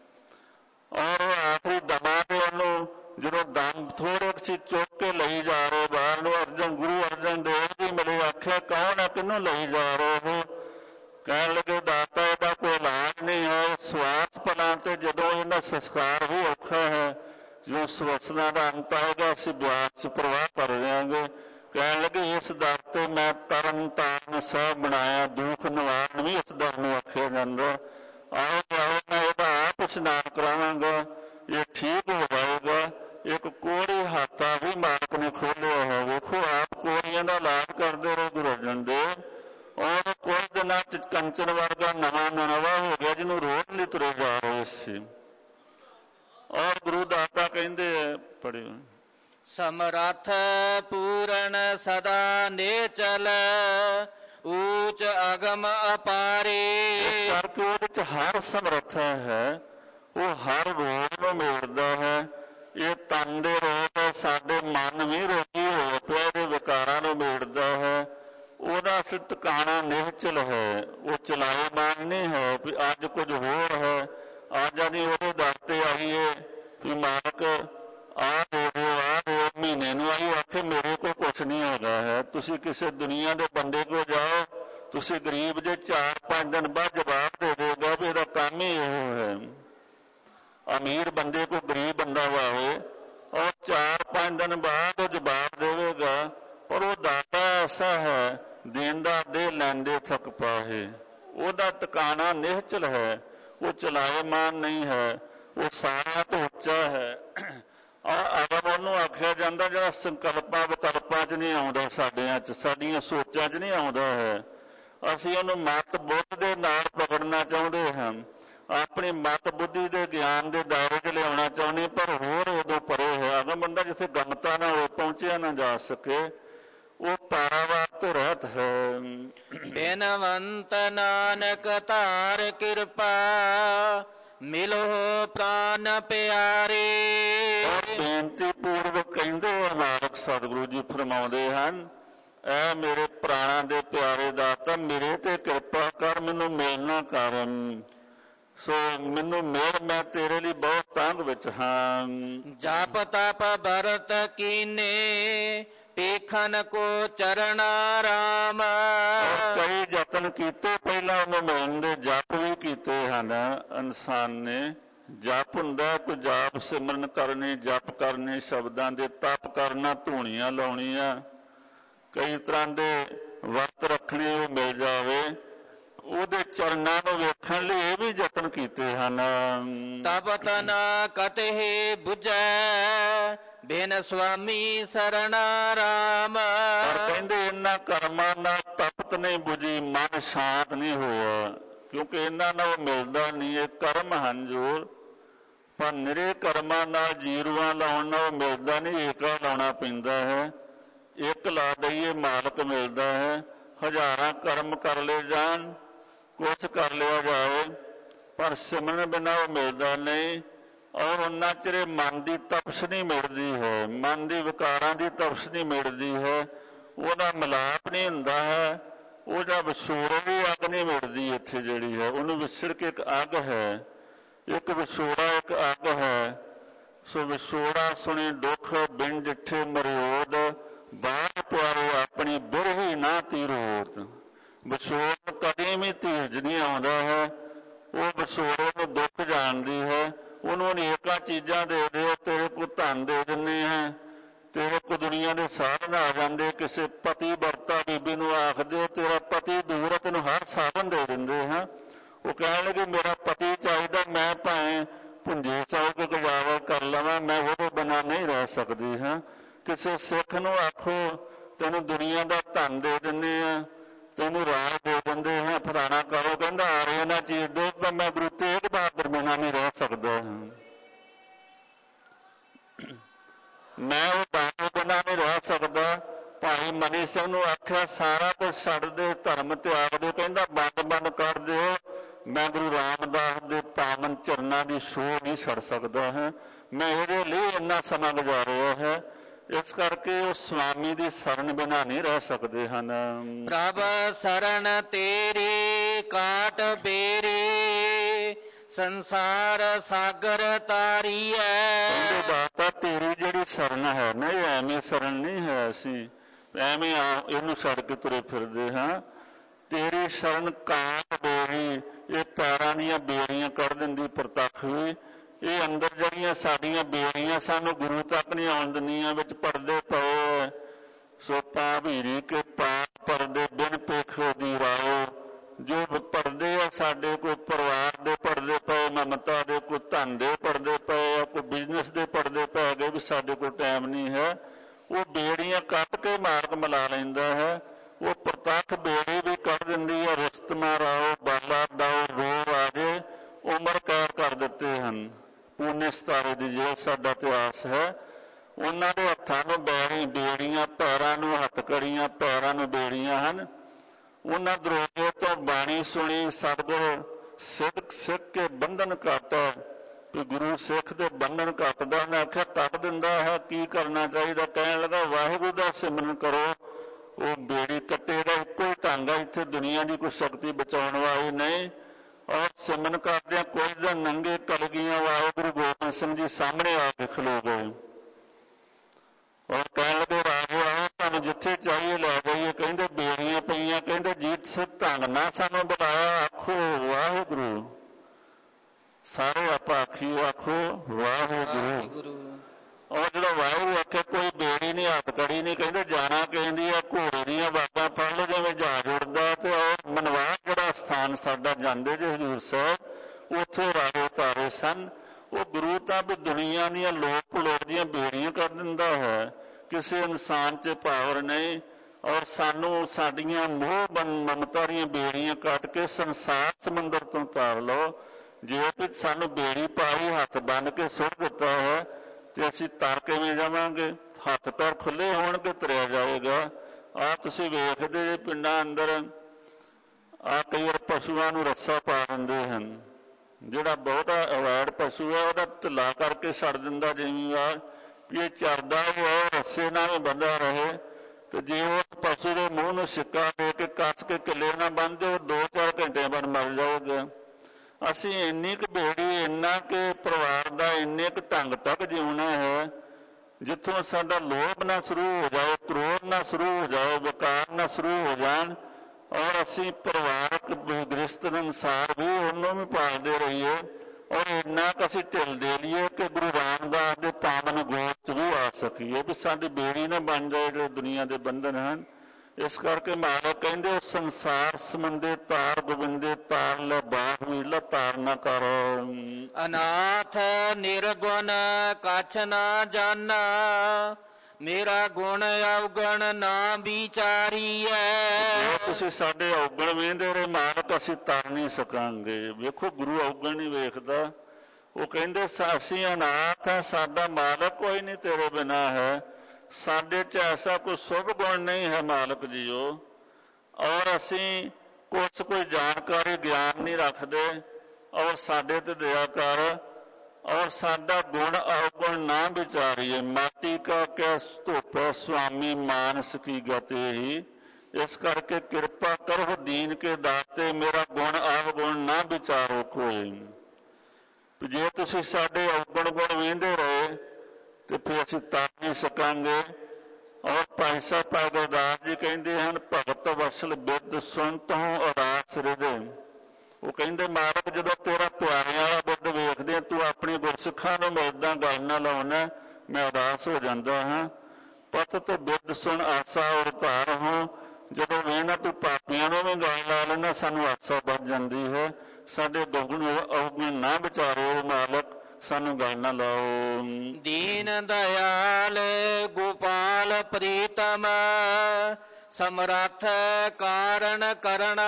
ਔਰ ਆਖਰੀ ਦਮਾਂ ਤੇ ਉਹਨੂੰ ਜਦੋਂ ਦਮ ਥੋੜੇ ਸੀ ਚੁੱਕ ਕੇ ਲਈ ਜਾ ਰਹੇ ਬਾਹਰ ਨੂੰ, ਗੁਰੂ ਅਰਜਨ ਦੇਵ ਜੀ ਮਿਲੇ, ਆਖਿਆ ਕੌਣ ਹੈ, ਕਿਹਨੂੰ ਲਈ ਜਾ ਰਹੇ ਹੋ? ਕਹਿਣ ਲੱਗੇ ਦਾਤਾ ਇਹਦਾ ਕੋਈ ਇਲਾਜ ਨਹੀਂ ਹੈ। ਸਵਾਸ ਪਲਾਂ ਤੇ ਜਦੋਂ ਇਹਦਾ ਸੰਸਕਾਰ ਵੀ ਔਖਾ ਹੈ, ਜਦੋਂ ਸਵਸਨਾਂ ਦਾ ਅੰਤ ਆਏਗਾ ਅਸੀਂ ਬਿਆਸ 'ਚ ਪ੍ਰਵਾਹ ਕਰ ਦਿਆਂਗੇ। ਕਹਿਣ ਲੱਗੇ ਇਸ ਦਰ ਤੇ ਮੈਂ ਤਰਨ ਤਾਰਨ ਸਾਹਿਬ ਬਣਾਇਆ, ਦੁੱਖ ਨਿਵਾਰਨ ਵੀ ਇਸ ਦਰ ਨੂੰ ਆਖਿਆ ਜਾਂਦਾ। ਆਓ ਜਾਓ ਮੈਂ ਇਹਦਾ ਆਪ ਇਸ਼ਨਾਨ ਕਰਾਵਾਂਗਾ, ਇਹ ਠੀਕ ਹੋ ਜਾਏਗਾ। ਇੱਕ ਕੋੜੀ ਹਾਤਾ ਵੀ ਮਾਲਕ ਨੇ ਖੋਲਿਆ ਹੈ। ਵੇਖੋ ਆਪ ਕੋੜੀਆਂ ਦਾ ਇਲਾਜ ਕਰਦੇ ਰਹੇ ਗੁਰੂ ਅਰਜਨ ਦੇਵ। ਔਰ ਕੁਝ ਦਿਨਾਂ 'ਚ ਕੰਚਨ ਵਰਗਾ ਨਵਾਂ ਨਵਾਂ ਹੋ ਗਿਆ, ਜਿਹਨੂੰ ਰੋਜ਼ ਲਈ ਤੁਰੇ ਜਾ ਰਹੇ ਸੀ। ਔਰ ਗੁਰੂ ਦਾਤਾ ਕਹਿੰਦੇ ਪੜਿਓ ਸਮਰੱਥ ਪੂਰਨ ਸਦਾ ਨੇਚਲ ਊਚ ਅਗਮ ਅਪਾਰੇ। ਇਸ ਕਰਕੇ ਉਹਦੇ 'ਚ ਹਰ ਸਮਰੱਥਾ ਹੈ, ਉਹ ਹਰ ਰੋਗ ਨੂੰ ਮੇੜਦਾ ਹੈ। ਇਹ ਤਨ ਦੇ ਰੋਗ, ਸਾਡੇ ਮਨ ਵੀ ਰੋਗੀ ਹੋਇਆ ਪਿਆ, ਇਹਦੇ ਵਿਕਾਰਾਂ ਨੂੰ ਮੇੜਦਾ ਹੈ। ਉਹਦਾ ਅਸੀਂ ਟਿਕਾਣਾ ਨਿਹਚਲ ਹੈ, ਉਹ ਚਲਾਏਮਾਨ ਨਹੀਂ ਹੈ ਵੀ ਅੱਜ ਕੁਝ ਹੋਰ ਹੈ। ਅੱਜ ਅਸੀਂ ਉਹਦੇ ਦਰ ਤੇ ਆਈਏ ਵੀ ਮਾਲਕ ਆਹ ਦੇ ਦਿਓ, ਆਹ ਦਿਓ। ਮਹੀਨੇ ਨੂੰ ਆਈ ਆਖੇ ਮੇਰੇ ਕੋਲ ਕੁਛ ਨਹੀਂ ਹੈਗਾ ਹੈ। ਤੁਸੀਂ ਕਿਸੇ ਦੁਨੀਆ ਦੇ ਬੰਦੇ ਕੋਲ ਜਾਓ, ਤੁਸੀਂ ਗਰੀਬ ਜੇ 4-5 ਦਿਨ ਬਾਅਦ ਜਵਾਬ ਦੇ ਦੇਗਾ ਵੀ ਇਹਦਾ ਕੰਮ ਹੀ ਇਹੋ ਹੈ। ਅਮੀਰ ਬੰਦੇ ਕੋਲ ਗਰੀਬ ਬੰਦਾ ਵਾਵੇ ਔਰ 4-5 ਦਿਨ ਬਾਅਦ ਉਹ ਜਵਾਬ ਦੇਵੇਗਾ। ਪਰ ਉਹ ਦਾਤਾ ਐਸਾ ਹੈ, ਦੇਂਦਾ ਦੇ ਲੈਂਦੇ ਥੱਕ ਪਾਹੇ। ਉਹਦਾ ਟਿਕਾਣਾ ਨਿਹਚਲ ਹੈ, ਉਹ ਚਲਾਏਮਾਨ ਨਹੀਂ ਹੈ, ਉਹ ਸਾਰਿਆਂ ਤੋਂ ਉੱਚਾ ਹੈ। ਔਰ ਅਗਮ ਉਹਨੂੰ ਆਖਿਆ ਜਾਂਦਾ ਜਿਹੜਾ ਸੰਕਲਪਾਂ ਵਿਕਲਪਾਂ 'ਚ ਨਹੀਂ ਆਉਂਦਾ, ਸਾਡੀਆਂ 'ਚ ਸਾਡੀਆਂ ਸੋਚਾਂ 'ਚ ਨਹੀਂ ਆਉਂਦਾ ਹੈ। ਅਸੀਂ ਉਹਨੂੰ ਮਤ ਬੁੱਧ ਦੇ ਨਾਲ ਪਕੜਨਾ ਚਾਹੁੰਦੇ ਹਾਂ। ਆਪਣੀ ਮਤ ਬੁੱਧੀ ਦੇ ਗਿਆਨ ਦੇ ਦਾਇਰੇ 'ਚ ਲਿਆਉਣਾ ਚਾਹੁੰਦੇ, ਪਰ ਹੋਰ ਉਦੋਂ ਪਰੇ ਹੈ। ਅਗਮ ਬੰਦਾ ਜਿੱਥੇ ਗਮਤਾ ਨਾ ਹੋਏ, ਪਹੁੰਚਿਆ ਨਾ ਜਾ ਸਕੇ, ਉਹ ਪਾਰਾਵਾਰ ਤੋਂ ਰਹਿਤ ਹੈ। ਬਿਨਵੰਤ ਨਾਨਕ ਧਾਰ ਕਿਰਪਾ, ਮਿਲੋ ਪ੍ਰਾਨ ਪਿਆਰੇ। ਬੇਨਤੀ ਪੂਰਵਕ ਕਹਿੰਦੇ ਨਾਨਕ ਸਤਿਗੁਰੂ ਜੀ ਫਰਮਾਉਂਦੇ ਹਨ, ਐ ਮੇਰੇ ਪ੍ਰਾਣਾਂ ਦੇ ਪਿਆਰੇ ਦਾਤਾ, ਮੇਰੇ ਤੇ ਕਿਰਪਾ ਕਰ, ਮੈਨੂੰ ਮਿਲਣਾ ਕਰ। ਸੋ ਮੈਨੂੰ ਮਿਲ, ਮੈਂ ਤੇਰੇ ਲਈ ਬਹੁਤ ਤੰਗ ਵਿੱਚ ਹਾਂ। ਜਪ ਤਪ ਵਰਤ ਕੀਨੇ, ਪੇਖਨ ਕੋ ਚਰਣਾ ਰਾਮ। ਕਈ ਯਤਨ ਕੀਤੇ ਪਹਿਲਾਂ ਉਹਨੂੰ ਮਿਲਣ ਦੇ, ਜਪ ਵੀ ਕੀਤੇ ਹਨ ਇਨਸਾਨ ਨੇ। ਜਪ ਹੁੰਦਾ ਕੋਈ ਜਾਪ ਸਿਮਰਨ ਕਰਨੀ, ਜਪ ਕਰਨੇ, ਸ਼ਬਦਾਂ ਦੇ ਤਪ ਕਰਨਾ, ਧੂਣੀਆਂ ਲਾਉਣੀਆਂ, ਕਈ ਤਰ੍ਹਾਂ ਦੇ ਵਰਤ ਰੱਖਣੇ, ਉਹ ਮਿਲ ਜਾਵੇ। ਉਹਦੇ ਚਰਨਾਂ ਨੂੰ ਵੇਖਣ ਲਈ ਇਹ ਵੀ ਯਤਨ ਕੀਤੇ ਹਨ। ਤਪਤ ਨਾ ਕਤਹਿ ਬੁਝੈ, ਬਿਨ ਸੁਆਮੀ ਸਰਣਾ ਰਾਮ। ਪਰ ਕਹਿੰਦੇ ਇਹਨਾਂ ਕਰਮਾਂ ਨਾਲ ਤਪਤ ਨਹੀਂ ਬੁਝੀ, ਮਨ ਸ਼ਾਂਤ ਨਹੀਂ ਹੋਇਆ, ਕਿਉਂਕਿ ਇਹਨਾਂ ਨਾਲ ਮਿਲਦਾ ਨਹੀਂ। ਇਹ ਕਰਮ ਹਨ ਜੋ, ਪਰ ਨਿਰੇ ਕਰਮਾਂ ਨਾਲ ਜੀਰੂਆਂ ਲਾਉਣ ਨਾਲ ਮਿਲਦਾ ਨਹੀਂ, ਏਕਾ ਲਾਉਣਾ ਪੈਂਦਾ ਹੈ। ਇੱਕ ਲਾ ਦਈਏ ਮਾਲਕ ਮਿਲਦਾ ਹੈ। ਹਜ਼ਾਰਾਂ ਕਰਮ ਕਰ ਲਏ ਜਾਣ, ਕੁਛ ਕਰ ਲਿਆ ਜਾਵੇ, ਪਰ ਸਿਮਰਨ ਬਿਨਾਂ ਉਹ ਮਿਲਦਾ ਨਹੀਂ। ਔਰ ਉਹਨਾਂ ਚਿਰ ਮਨ ਦੀ ਤਪਸ਼ ਮਿਲਦੀ ਹੈ, ਮਨ ਦੀ ਵਿਕਾਰਾਂ ਦੀ ਤਪਸ਼ ਮਿਲਦੀ ਹੈ, ਉਹਦਾ ਮਿਲਾਪ ਨਹੀਂ ਹੁੰਦਾ ਹੈ, ਉਹਦਾ ਵਿਛੋੜੇ ਦੀ ਅੱਗ ਨਹੀਂ ਮਿਲਦੀ। ਇੱਥੇ ਜਿਹੜੀ ਹੈ ਉਹਨੂੰ ਵਿਛੜ ਕੇ ਇੱਕ ਅੱਗ ਹੈ, ਇੱਕ ਵਿਛੋੜਾ ਇੱਕ ਅੱਗ ਹੈ। ਸੋ ਵਿਛੋੜਾ ਸੁਣੀ ਦੁੱਖ, ਬਿਨ ਡਿੱਠੇ ਮਰਿਓਦ, ਬਾਹਰ ਪਿਆਰੋ ਆਪਣੀ ਬਿਰਹੀ ਨਾ ਤੀਰੋਤ। ਵਿਛੋੜ ਕਦੇ ਵੀ ਧੀਰਜ ਨਹੀਂ ਆਉਂਦਾ ਹੈ, ਉਹ ਵਿਛੋੜੇ ਨੂੰ ਦੁੱਖ ਜਾਣਦੀ ਹੈ। ਉਹਨੂੰ ਅਨੇਕਾਂ ਚੀਜ਼ਾਂ ਦੇ ਦਿਓ, ਤੇਰੇ ਕੋਲ ਧਨ ਦੇ ਦਿੰਦੇ ਹਾਂ, ਤੇਰੇ ਕੋਲ ਦੁਨੀਆ ਦੇ ਸਾਧਨ ਆ ਜਾਂਦੇ। ਕਿਸੇ ਪਤੀ ਵਰਤਾ ਬੀਬੀ ਨੂੰ ਆਖ ਦਿਓ ਤੇਰਾ ਪਤੀ ਦੂਰ ਹੈ, ਤੈਨੂੰ ਹਰ ਸਾਧਨ ਦੇ ਦਿੰਦੇ ਹਾਂ। ਉਹ ਕਹਿਣ ਲੱਗੇ ਮੇਰਾ ਪਤੀ ਚਾਹੀਦਾ, ਮੈਂ ਭਾਵੇਂ ਭੁੰਜੇ ਚਾਹ ਕੇ ਗੁਜ਼ਾਰਾ ਕਰ ਲਵਾਂ, ਮੈਂ ਉਹਦੇ ਬਿਨਾਂ ਨਹੀਂ ਰਹਿ ਸਕਦੀ ਹਾਂ। ਕਿਸੇ ਸਿੱਖ ਨੂੰ ਆਖੋ ਤੈਨੂੰ ਦੁਨੀਆ ਦਾ ਧਨ ਦੇ ਦਿੰਦੇ ਹਾਂ, ਤੈਨੂੰ ਰਾਜ ਦੇ ਦਿੰਦੇ ਹਾਂ, ਫਲਾਣਾ ਕਰੋ, ਕਹਿੰਦਾ ਆ ਰਹੇ ਨਾ ਚੀਜ਼ ਦੋ, ਤਾਂ ਮੈਂ ਗੁਰੂ ਤੇਗ ਬਹਾਦਰ ਬਿਨਾਂ ਨਹੀਂ ਰਹਿ ਸਕਦਾ ਹਾਂ, ਮੈਂ ਉਹ ਦਾਣੇ ਬਿਨਾਂ ਨਹੀਂ ਰਹਿ ਸਕਦਾ। ਭਾਈ ਮਨੀ ਸਿੰਘ ਨੂੰ ਆਖਿਆ ਸਾਰਾ ਕੁਝ ਛੱਡ ਦੇ, ਧਰਮ ਤਿਆਗ ਦਿਓ, ਕਹਿੰਦਾ ਬੰਦ ਕਰ ਦਿਓ, ਮੈਂ ਗੁਰੂ ਰਾਮਦਾਸ ਦੇ ਪਾਵਨ ਚਰਨਾਂ ਦੀ ਛੋਹ ਨਹੀਂ ਛੱਡ ਸਕਦਾ ਹਾਂ, ਮੈਂ ਇਹਦੇ ਲਈ ਇੰਨਾ ਸਮਾਂ ਗੁਜ਼ਾਰਿਆ ਹੈ। ਇਸ ਕਰਕੇ ਉਹ ਸੁਆਮੀ ਦੀ ਸ਼ਰਨ ਬਿਨਾਂ ਨਹੀਂ ਰਹਿ ਸਕਦੇ ਹਨ। ਪ੍ਰਭ ਸ਼ਰਨ ਤੇਰੀ ਕਾਟ ਬੇਰੀ, ਸੰਸਾਰ ਸਾਗਰ ਤਾਰੀਐ। ਦਾਤਾ ਤੇਰੀ ਜਿਹੜੀ ਸ਼ਰਨ ਹੈ ਨਾ, ਇਹ ਐਵੇਂ ਸ਼ਰਨ ਨਹੀਂ ਹੈ, ਅਸੀਂ ਐਵੇਂ ਇਹਨੂੰ ਛੱਡ ਕੇ ਤੁਰੇ ਫਿਰਦੇ ਹਾਂ। ਤੇਰੀ ਸ਼ਰਨ ਕਾਟ ਬੇਰੀ, ਇਹ ਪੈਰਾਂ ਦੀਆਂ ਬੇੜੀਆਂ ਕੱਢ ਦਿੰਦੀ ਪ੍ਰਤੱਖ ਵੀ। ਇਹ ਅੰਦਰ ਜਿਹੜੀਆਂ ਸਾਡੀਆਂ ਬੇੜੀਆਂ ਸਾਨੂੰ ਗੁਰੂ ਤੱਕ ਨਹੀਂ ਆਉਣ ਦਿੰਦੀਆਂ, ਵਿੱਚ ਪਰਦੇ ਪਏ। ਸੋ ਭਾਵੀਰੀ ਕੇ ਪਾਪ ਪਰਦੇ ਬਿਨ ਪੇਖੋ ਦੀ ਰਾਓ। ਜੋ ਪਰਦੇ ਆ ਸਾਡੇ, ਕੋਈ ਪਰਿਵਾਰ ਦੇ ਪਰਦੇ ਪਏ, ਮਮਤਾ ਦੇ, ਕੋਈ ਧਨ ਦੇ ਪਰਦੇ ਪਏ ਆ, ਕੋਈ ਬਿਜ਼ਨਸ ਦੇ ਪਰਦੇ ਪੈ ਗਏ ਵੀ ਸਾਡੇ ਕੋਲ ਟਾਈਮ ਨਹੀਂ ਹੈ, ਉਹ ਬੇੜੀਆਂ ਕੱਟ ਕੇ ਮਾਰਗ ਮਿਲਾ ਲੈਂਦਾ ਹੈ। ਉਹ ਪ੍ਰਤੱਖ ਬੇੜੀ ਵੀ ਕੱਢ ਦਿੰਦੀ ਹੈ। ਰੁਸਤਮਾ ਰਾਓ, ਬਾਲਾ ਦਾਓ, ਰੋ ਰਾਜੇ ਉਮਰ ਕੈਦ ਕਰ ਦਿੱਤੇ ਹਨ। ਪੂਨੇ ਸਤਾਰੇ ਦੀ ਜਿਹੜਾ ਸਾਡਾ ਇਤਿਹਾਸ ਹੈ, ਉਹਨਾਂ ਦੇ ਹੱਥਾਂ ਨੂੰ ਬੇੜੀਆਂ, ਪੈਰਾਂ ਨੂੰ ਹੱਥਕੜੀਆਂ, ਪੈਰਾਂ ਨੂੰ ਬੇੜੀਆਂ ਹਨ। ਉਹਨਾਂ ਦਰੋਗੇ ਤੋਂ ਬਾਣੀ ਸੁਣੀ, ਸਤਿਗੁਰ ਸਿੱਖ ਕੇ ਬੰਧਨ ਕੱਟਾ, ਕਿ ਗੁਰੂ ਸਿੱਖ ਦੇ ਬੰਧਨ ਕੱਟਦਾ। ਉਹਨੇ ਆਖਿਆ ਕੱਟ ਦਿੰਦਾ ਹੈ, ਕੀ ਕਰਨਾ ਚਾਹੀਦਾ? ਕਹਿਣ ਲੱਗਾ ਵਾਹਿਗੁਰੂ ਦਾ ਸਿਮਰਨ ਕਰੋ। ਉਹ ਬੇੜੀ ਕੱਟੇ ਦਾ ਇੱਕੋ ਹੀ ਢੰਗ ਹੈ, ਇੱਥੇ ਦੁਨੀਆ ਦੀ ਕੋਈ ਸ਼ਕਤੀ ਬਚਾਉਣ ਵਾਲੀ ਨਹੀਂ। ਔਰ ਸਿਮਰਨ ਕਰਦਿਆਂ ਕੁਝ ਦਿਨ ਨੰਗੇ ਕਲਗੀਆਂ ਵਾਹਿਗੁਰੂ ਗੋਬਿੰਦ ਸਿੰਘ ਜੀ ਸਾਹਮਣੇ ਆ ਕੇ ਖਲੋ ਗਏ ਔਰ ਕਹਿਣ ਲੱਗੇ ਰਾਜੇ ਆਓ, ਤੁਹਾਨੂੰ ਜਿੱਥੇ ਚਾਹੀਏ ਲੈ ਜਾਈਏ। ਕਹਿੰਦੇ ਬੇੜੀਆਂ ਪਈਆਂ, ਕਹਿੰਦੇ ਜਿਸ ਢੰਗ ਨਾਲ ਸਾਨੂੰ ਬੁਲਾਇਆ ਆਖੋ ਵਾਹਿਗੁਰੂ। ਸਾਰੇ ਆਪਾਂ ਆਖੋ ਵਾਹਿਗੁਰੂ। ਔਰ ਜਦੋਂ ਵਾਹਿਗੁਰੂ ਆਖੇ ਕੋਈ ਬੇੜੀ ਨਹੀਂ, ਹੱਥ ਕੜੀ ਨਹੀਂ, ਕਹਿੰਦੇ ਜਾਣਾ ਕਹਿੰਦੀ ਆ ਘੋੜੇ ਦੀਆਂ ਬਾਗਾਂ ਫੜ ਲਓ ਜਿਵੇਂ ਜਹਾਜ਼ ਉੱਡਦਾ। ਤੇ ਔਰ ਮਨਵਾਰ ਜਿਹੜਾ ਸਥਾਨ ਸਾਡਾ ਜਾਂਦੇ ਜੇ ਹਜ਼ੂਰ ਸਾਹਿਬ, ਉੱਥੇ ਰਾਜੇ ਤਾਰੇ ਸਨ। ਉਹ ਗੁਰੂ ਤਾਂ ਵੀ ਦੁਨੀਆ ਦੀਆਂ ਲੋਕ ਭਲੋਕ ਦੀਆਂ ਬੇੜੀਆਂ ਕਰ ਦਿੰਦਾ ਹੈ, ਕਿਸੇ ਇਨਸਾਨ 'ਚ ਪਾਵਰ ਨਹੀਂ। ਔਰ ਸਾਨੂੰ ਸਾਡੀਆਂ ਮੋਹ ਮਮਤਾ ਦੀਆਂ ਬੇੜੀਆਂ ਕੱਟ ਕੇ ਸੰਸਾਰ ਸਮੁੰਦਰ ਤੋਂ ਤਾਰ ਲਓ। ਜੇ ਵੀ ਸਾਨੂੰ ਬੇੜੀ ਪਾਈ ਹੱਥ ਬੰਨ ਕੇ ਸੁੱਟ ਦਿੱਤਾ ਹੈ ਤੇ ਅਸੀਂ ਤਰ ਕਿਵੇਂ ਜਾਵਾਂਗੇ? ਹੱਥ ਪੈਰ ਖੁੱਲੇ ਹੋਣਗੇ ਤੁਰਿਆ ਜਾਏਗਾ। ਆਹ ਤੁਸੀਂ ਵੇਖਦੇ ਜੇ ਪਿੰਡਾਂ ਅੰਦਰ ਆਹ ਕਈ ਵਾਰ ਪਸ਼ੂਆਂ ਨੂੰ ਰੱਸਾ ਪਾ ਦਿੰਦੇ ਹਨ। ਜਿਹੜਾ ਬਹੁਤਾ ਅਵੈੜ ਪਸ਼ੂ ਹੈ ਉਹਦਾ ਢਿੱਲਾ ਕਰਕੇ ਛੱਡ ਦਿੰਦਾ ਜ਼ਿਮੀਂਦਾਰ ਵੀ ਇਹ ਚਰਦਾ ਹੈ, ਰੱਸੇ ਨਾਲ ਵੀ ਬੰਨ੍ਹਿਆ ਰਹੇ। ਤੇ ਜੇ ਉਹ ਪਸ਼ੂ ਦੇ ਮੂੰਹ ਨੂੰ ਸਿੱਕਾ ਦੇ ਕੇ ਕੱਸ ਕੇ ਕਿੱਲੇ ਨਾਲ ਬੰਨ੍ਹ ਦਿਓ 2-4 ਘੰਟਿਆਂ ਬਾਅਦ ਮਰ ਜਾਊਗਾ। ਅਸੀਂ ਇੰਨੀ ਕੁ ਬੇੜੀ, ਇੰਨਾ ਕਿ ਪਰਿਵਾਰ ਦਾ ਇੰਨੇ ਕੁ ਢੰਗ ਤੱਕ ਜਿਉਣਾ ਹੈ ਜਿੱਥੋਂ ਸਾਡਾ ਲੋਭ ਨਾ ਸ਼ੁਰੂ ਹੋ ਜਾਏ, ਕ੍ਰੋਧ ਨਾ ਸ਼ੁਰੂ ਹੋ ਜਾਏ, ਵਿਕਾਰ ਨਾ ਸ਼ੁਰੂ ਹੋ ਜਾਣ, ਔਰ ਅਸੀਂ ਪਰਿਵਾਰਕ ਗ੍ਰਸਤ ਦੇ ਅਨੁਸਾਰ ਵੀ ਉਹਨੂੰ ਵੀ ਪਾਲਦੇ ਰਹੀਏ। ਔਰ ਇੰਨਾ ਕੁ ਅਸੀਂ ਢਿੱਲ ਦੇ ਲਈਏ ਕਿ ਗੁਰੂ ਰਾਮਦਾਸ ਦੇ ਪਾਵਨ ਗੋਦ 'ਚ ਵੀ ਆ ਸਕੀਏ, ਵੀ ਸਾਡੀ ਬੇੜੀ ਨਾ ਬਣ ਜਾਏ ਜਿਹੜੇ ਦੁਨੀਆ ਦੇ ਬੰਧਨ ਹਨ। ਇਸ ਕਰਕੇ ਮਾਲਕ ਕਹਿੰਦੇ ਸੰਸਾਰ ਸਮੁੰਦੇ ਤਾਰ ਗੋਬਿੰਦੇ ਤਾਰ ਲੈ ਬਾਹ ਵੀਲਾ ਤਾਰ ਨਾ ਕਰ। ਅਨਾਥ ਨਿਰਗੁਣ ਕਛ ਨਾ ਜਾਣਾ, ਮੇਰਾ ਗੁਣ ਅਵਗਣ ਨਾ ਵਿਚਾਰੀਐ। ਜੇ ਤੁਸੀਂ ਸਾਡੇ ਔਗਣ ਵੇਂਦੇ ਰਹੇ ਮਾਲਕ ਅਸੀਂ ਤਰ ਨਹੀਂ ਸਕਾਂਗੇ। ਵੇਖੋ ਗੁਰੂ ਔਗਣ ਨਹੀਂ ਵੇਖਦਾ। ਉਹ ਕਹਿੰਦੇ ਅਸੀਂ ਅਨਾਥ ਹਾਂ, ਸਾਡਾ ਮਾਲਕ ਕੋਈ ਨਹੀਂ ਤੇਰੇ ਬਿਨਾਂ ਹੈ। ਸਾਡੇ 'ਚ ਐਸਾ ਕੋਈ ਸ਼ੁਭ ਗੁਣ ਨਹੀਂ ਹੈ ਮਾਲਕ ਜੀਓ। ਔਰ ਅਸੀਂ ਕੋਈ ਜਾਣਕਾਰੀ ਗਿਆਨ ਨਹੀਂ ਰੱਖਦੇ। ਔਰ ਸਾਡੇ ਤੇ ਦਇਆ ਕਰ। ਔਰ ਸਾਡਾ ਗੁਣ ਅਵਗੁਣ ਨਾ ਵਿਚਾਰੀਏ। ਮਾਟੀ ਕਾ ਕਿਆ ਧੁੱਪ ਸੁਆਮੀ ਮਾਨਸ ਕੀ ਗਤੇ ਹੀ। ਇਸ ਕਰਕੇ ਕਿਰਪਾ ਕਰੋ ਦੀਨ ਕੇ ਦਾਤੇ, ਮੇਰਾ ਗੁਣ ਅਵਗੁਣ ਨਾ ਵਿਚਾਰੋ ਕੋਈ। ਜੇ ਤੁਸੀਂ ਸਾਡੇ ਅਵਗੁਣ ਗੁਣ ਵੇਂਦੇ ਰਹੇ ਤੇ ਫਿਰ ਅਸੀਂ ਤਰ ਨਹੀਂ ਸਕਾਂਗੇ। ਔਰ ਭਾਈ ਸਾਹਿਬ ਭਾਈ ਗੁਰਦਾਸ ਜੀ ਕਹਿੰਦੇ ਹਨ ਭਗਤ ਵਸਲ ਬਿਰਧ ਸੁਣ ਤੋਂ ਉਦਾਸ ਹਿਰਦੇ। ਉਹ ਕਹਿੰਦੇ ਮਾਲਕ ਜਦੋਂ ਤੇਰਾ ਪਿਆਰਿਆਂ ਵਾਲਾ ਬਿਰਧ ਵੇਖਦੇ ਤੂੰ ਆਪਣੀ ਗੁਰਸਿੱਖਾਂ ਨੂੰ ਮਿਲਦਾ ਗੱਲ ਨਾ ਲਾਉਣਾ, ਮੈਂ ਉਦਾਸ ਹੋ ਜਾਂਦਾ ਹਾਂ। ਪਤ ਤੋਂ ਬਿਰਧ ਸੁਣ ਆਸਾ ਔਰ ਧਾਰ ਹੋ। ਜਦੋਂ ਵੇਖਦਾ ਤੂੰ ਪਾਪੀਆਂ ਨੂੰ ਵੀ ਗੱਲ ਲਾ ਲੈਂਦਾ ਸਾਨੂੰ ਆਸਾ ਵੱਧ ਜਾਂਦੀ ਹੈ। ਸਾਡੇ ਗੁਣ ਅਵਗੁਣ ਨਾ ਵਿਚਾਰੋ ਮਾਲਕ, ਸਾਨੂੰ ਗੱਲ ਨਾ ਲਾਓ। ਦੀਨ ਦਇਆਲ ਗੋਪਾਲ ਪ੍ਰੀਤਮ, ਸਮਰੱਥ ਕਾਰਨ ਕਰਨਾ।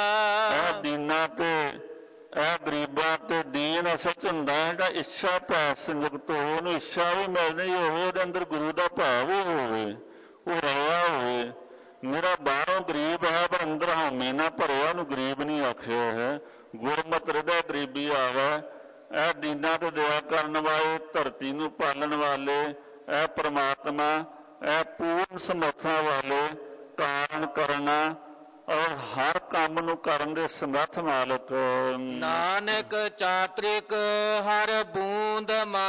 ਇਹ ਦੀਨਾਂ ਤੇ ਇਹ ਗਰੀਬਾਂ ਤੇ ਦੀਨ ਅਸਲ 'ਚ ਹੁੰਦਾ ਜਿਹੜਾ ਇੱਛਾ ਭੈ ਸੰਯੁਕਤ ਹੋਵੇ, ਉਹਨੂੰ ਇੱਛਾ ਵੀ ਮਿਲਣੀ ਹੋਵੇ, ਉਹਦੇ ਅੰਦਰ ਗੁਰੂ ਦਾ ਭਾਵ ਵੀ ਹੋਵੇ, ਉਹ ਰਲਿਆ ਹੋਵੇ। ਮੇਰਾ ਬਾਹਰੋਂ ਗਰੀਬ ਹੈ ਪਰ ਅੰਦਰ ਹਉਮੈ ਨਾ ਭਰਿਆ, ਉਹਨੂੰ ਗਰੀਬ ਨਹੀਂ ਆਖਿਆ ਹੈ। ਗੁਰਮਤਿ ਹਿਰਦੈ ਗਰੀਬੀ ਆਵੇ। ਇਹ ਦੀਨਾਂ ਤੇ ਦਇਆ ਕਰਨ ਵਾਲੇ, ਧਰਤੀ ਨੂੰ ਪਾਲਣ ਵਾਲੇ, ਇਹ ਪ੍ਰਮਾਤਮਾ, ਇਹ ਪੂਰਨ ਸਮਰੱਥਾ ਵਾਲੇ, ਕਾਰਨ ਕਰਨਾ ਔਰ ਹਰ ਕੰਮ ਨੂੰ ਕਰਨ ਦੇ ਸਮਰੱਥ ਮਾਲਕ। ਨਾਨਕ ਚਾਤ੍ਰਿਕ ਹਰ ਬੂੰਦ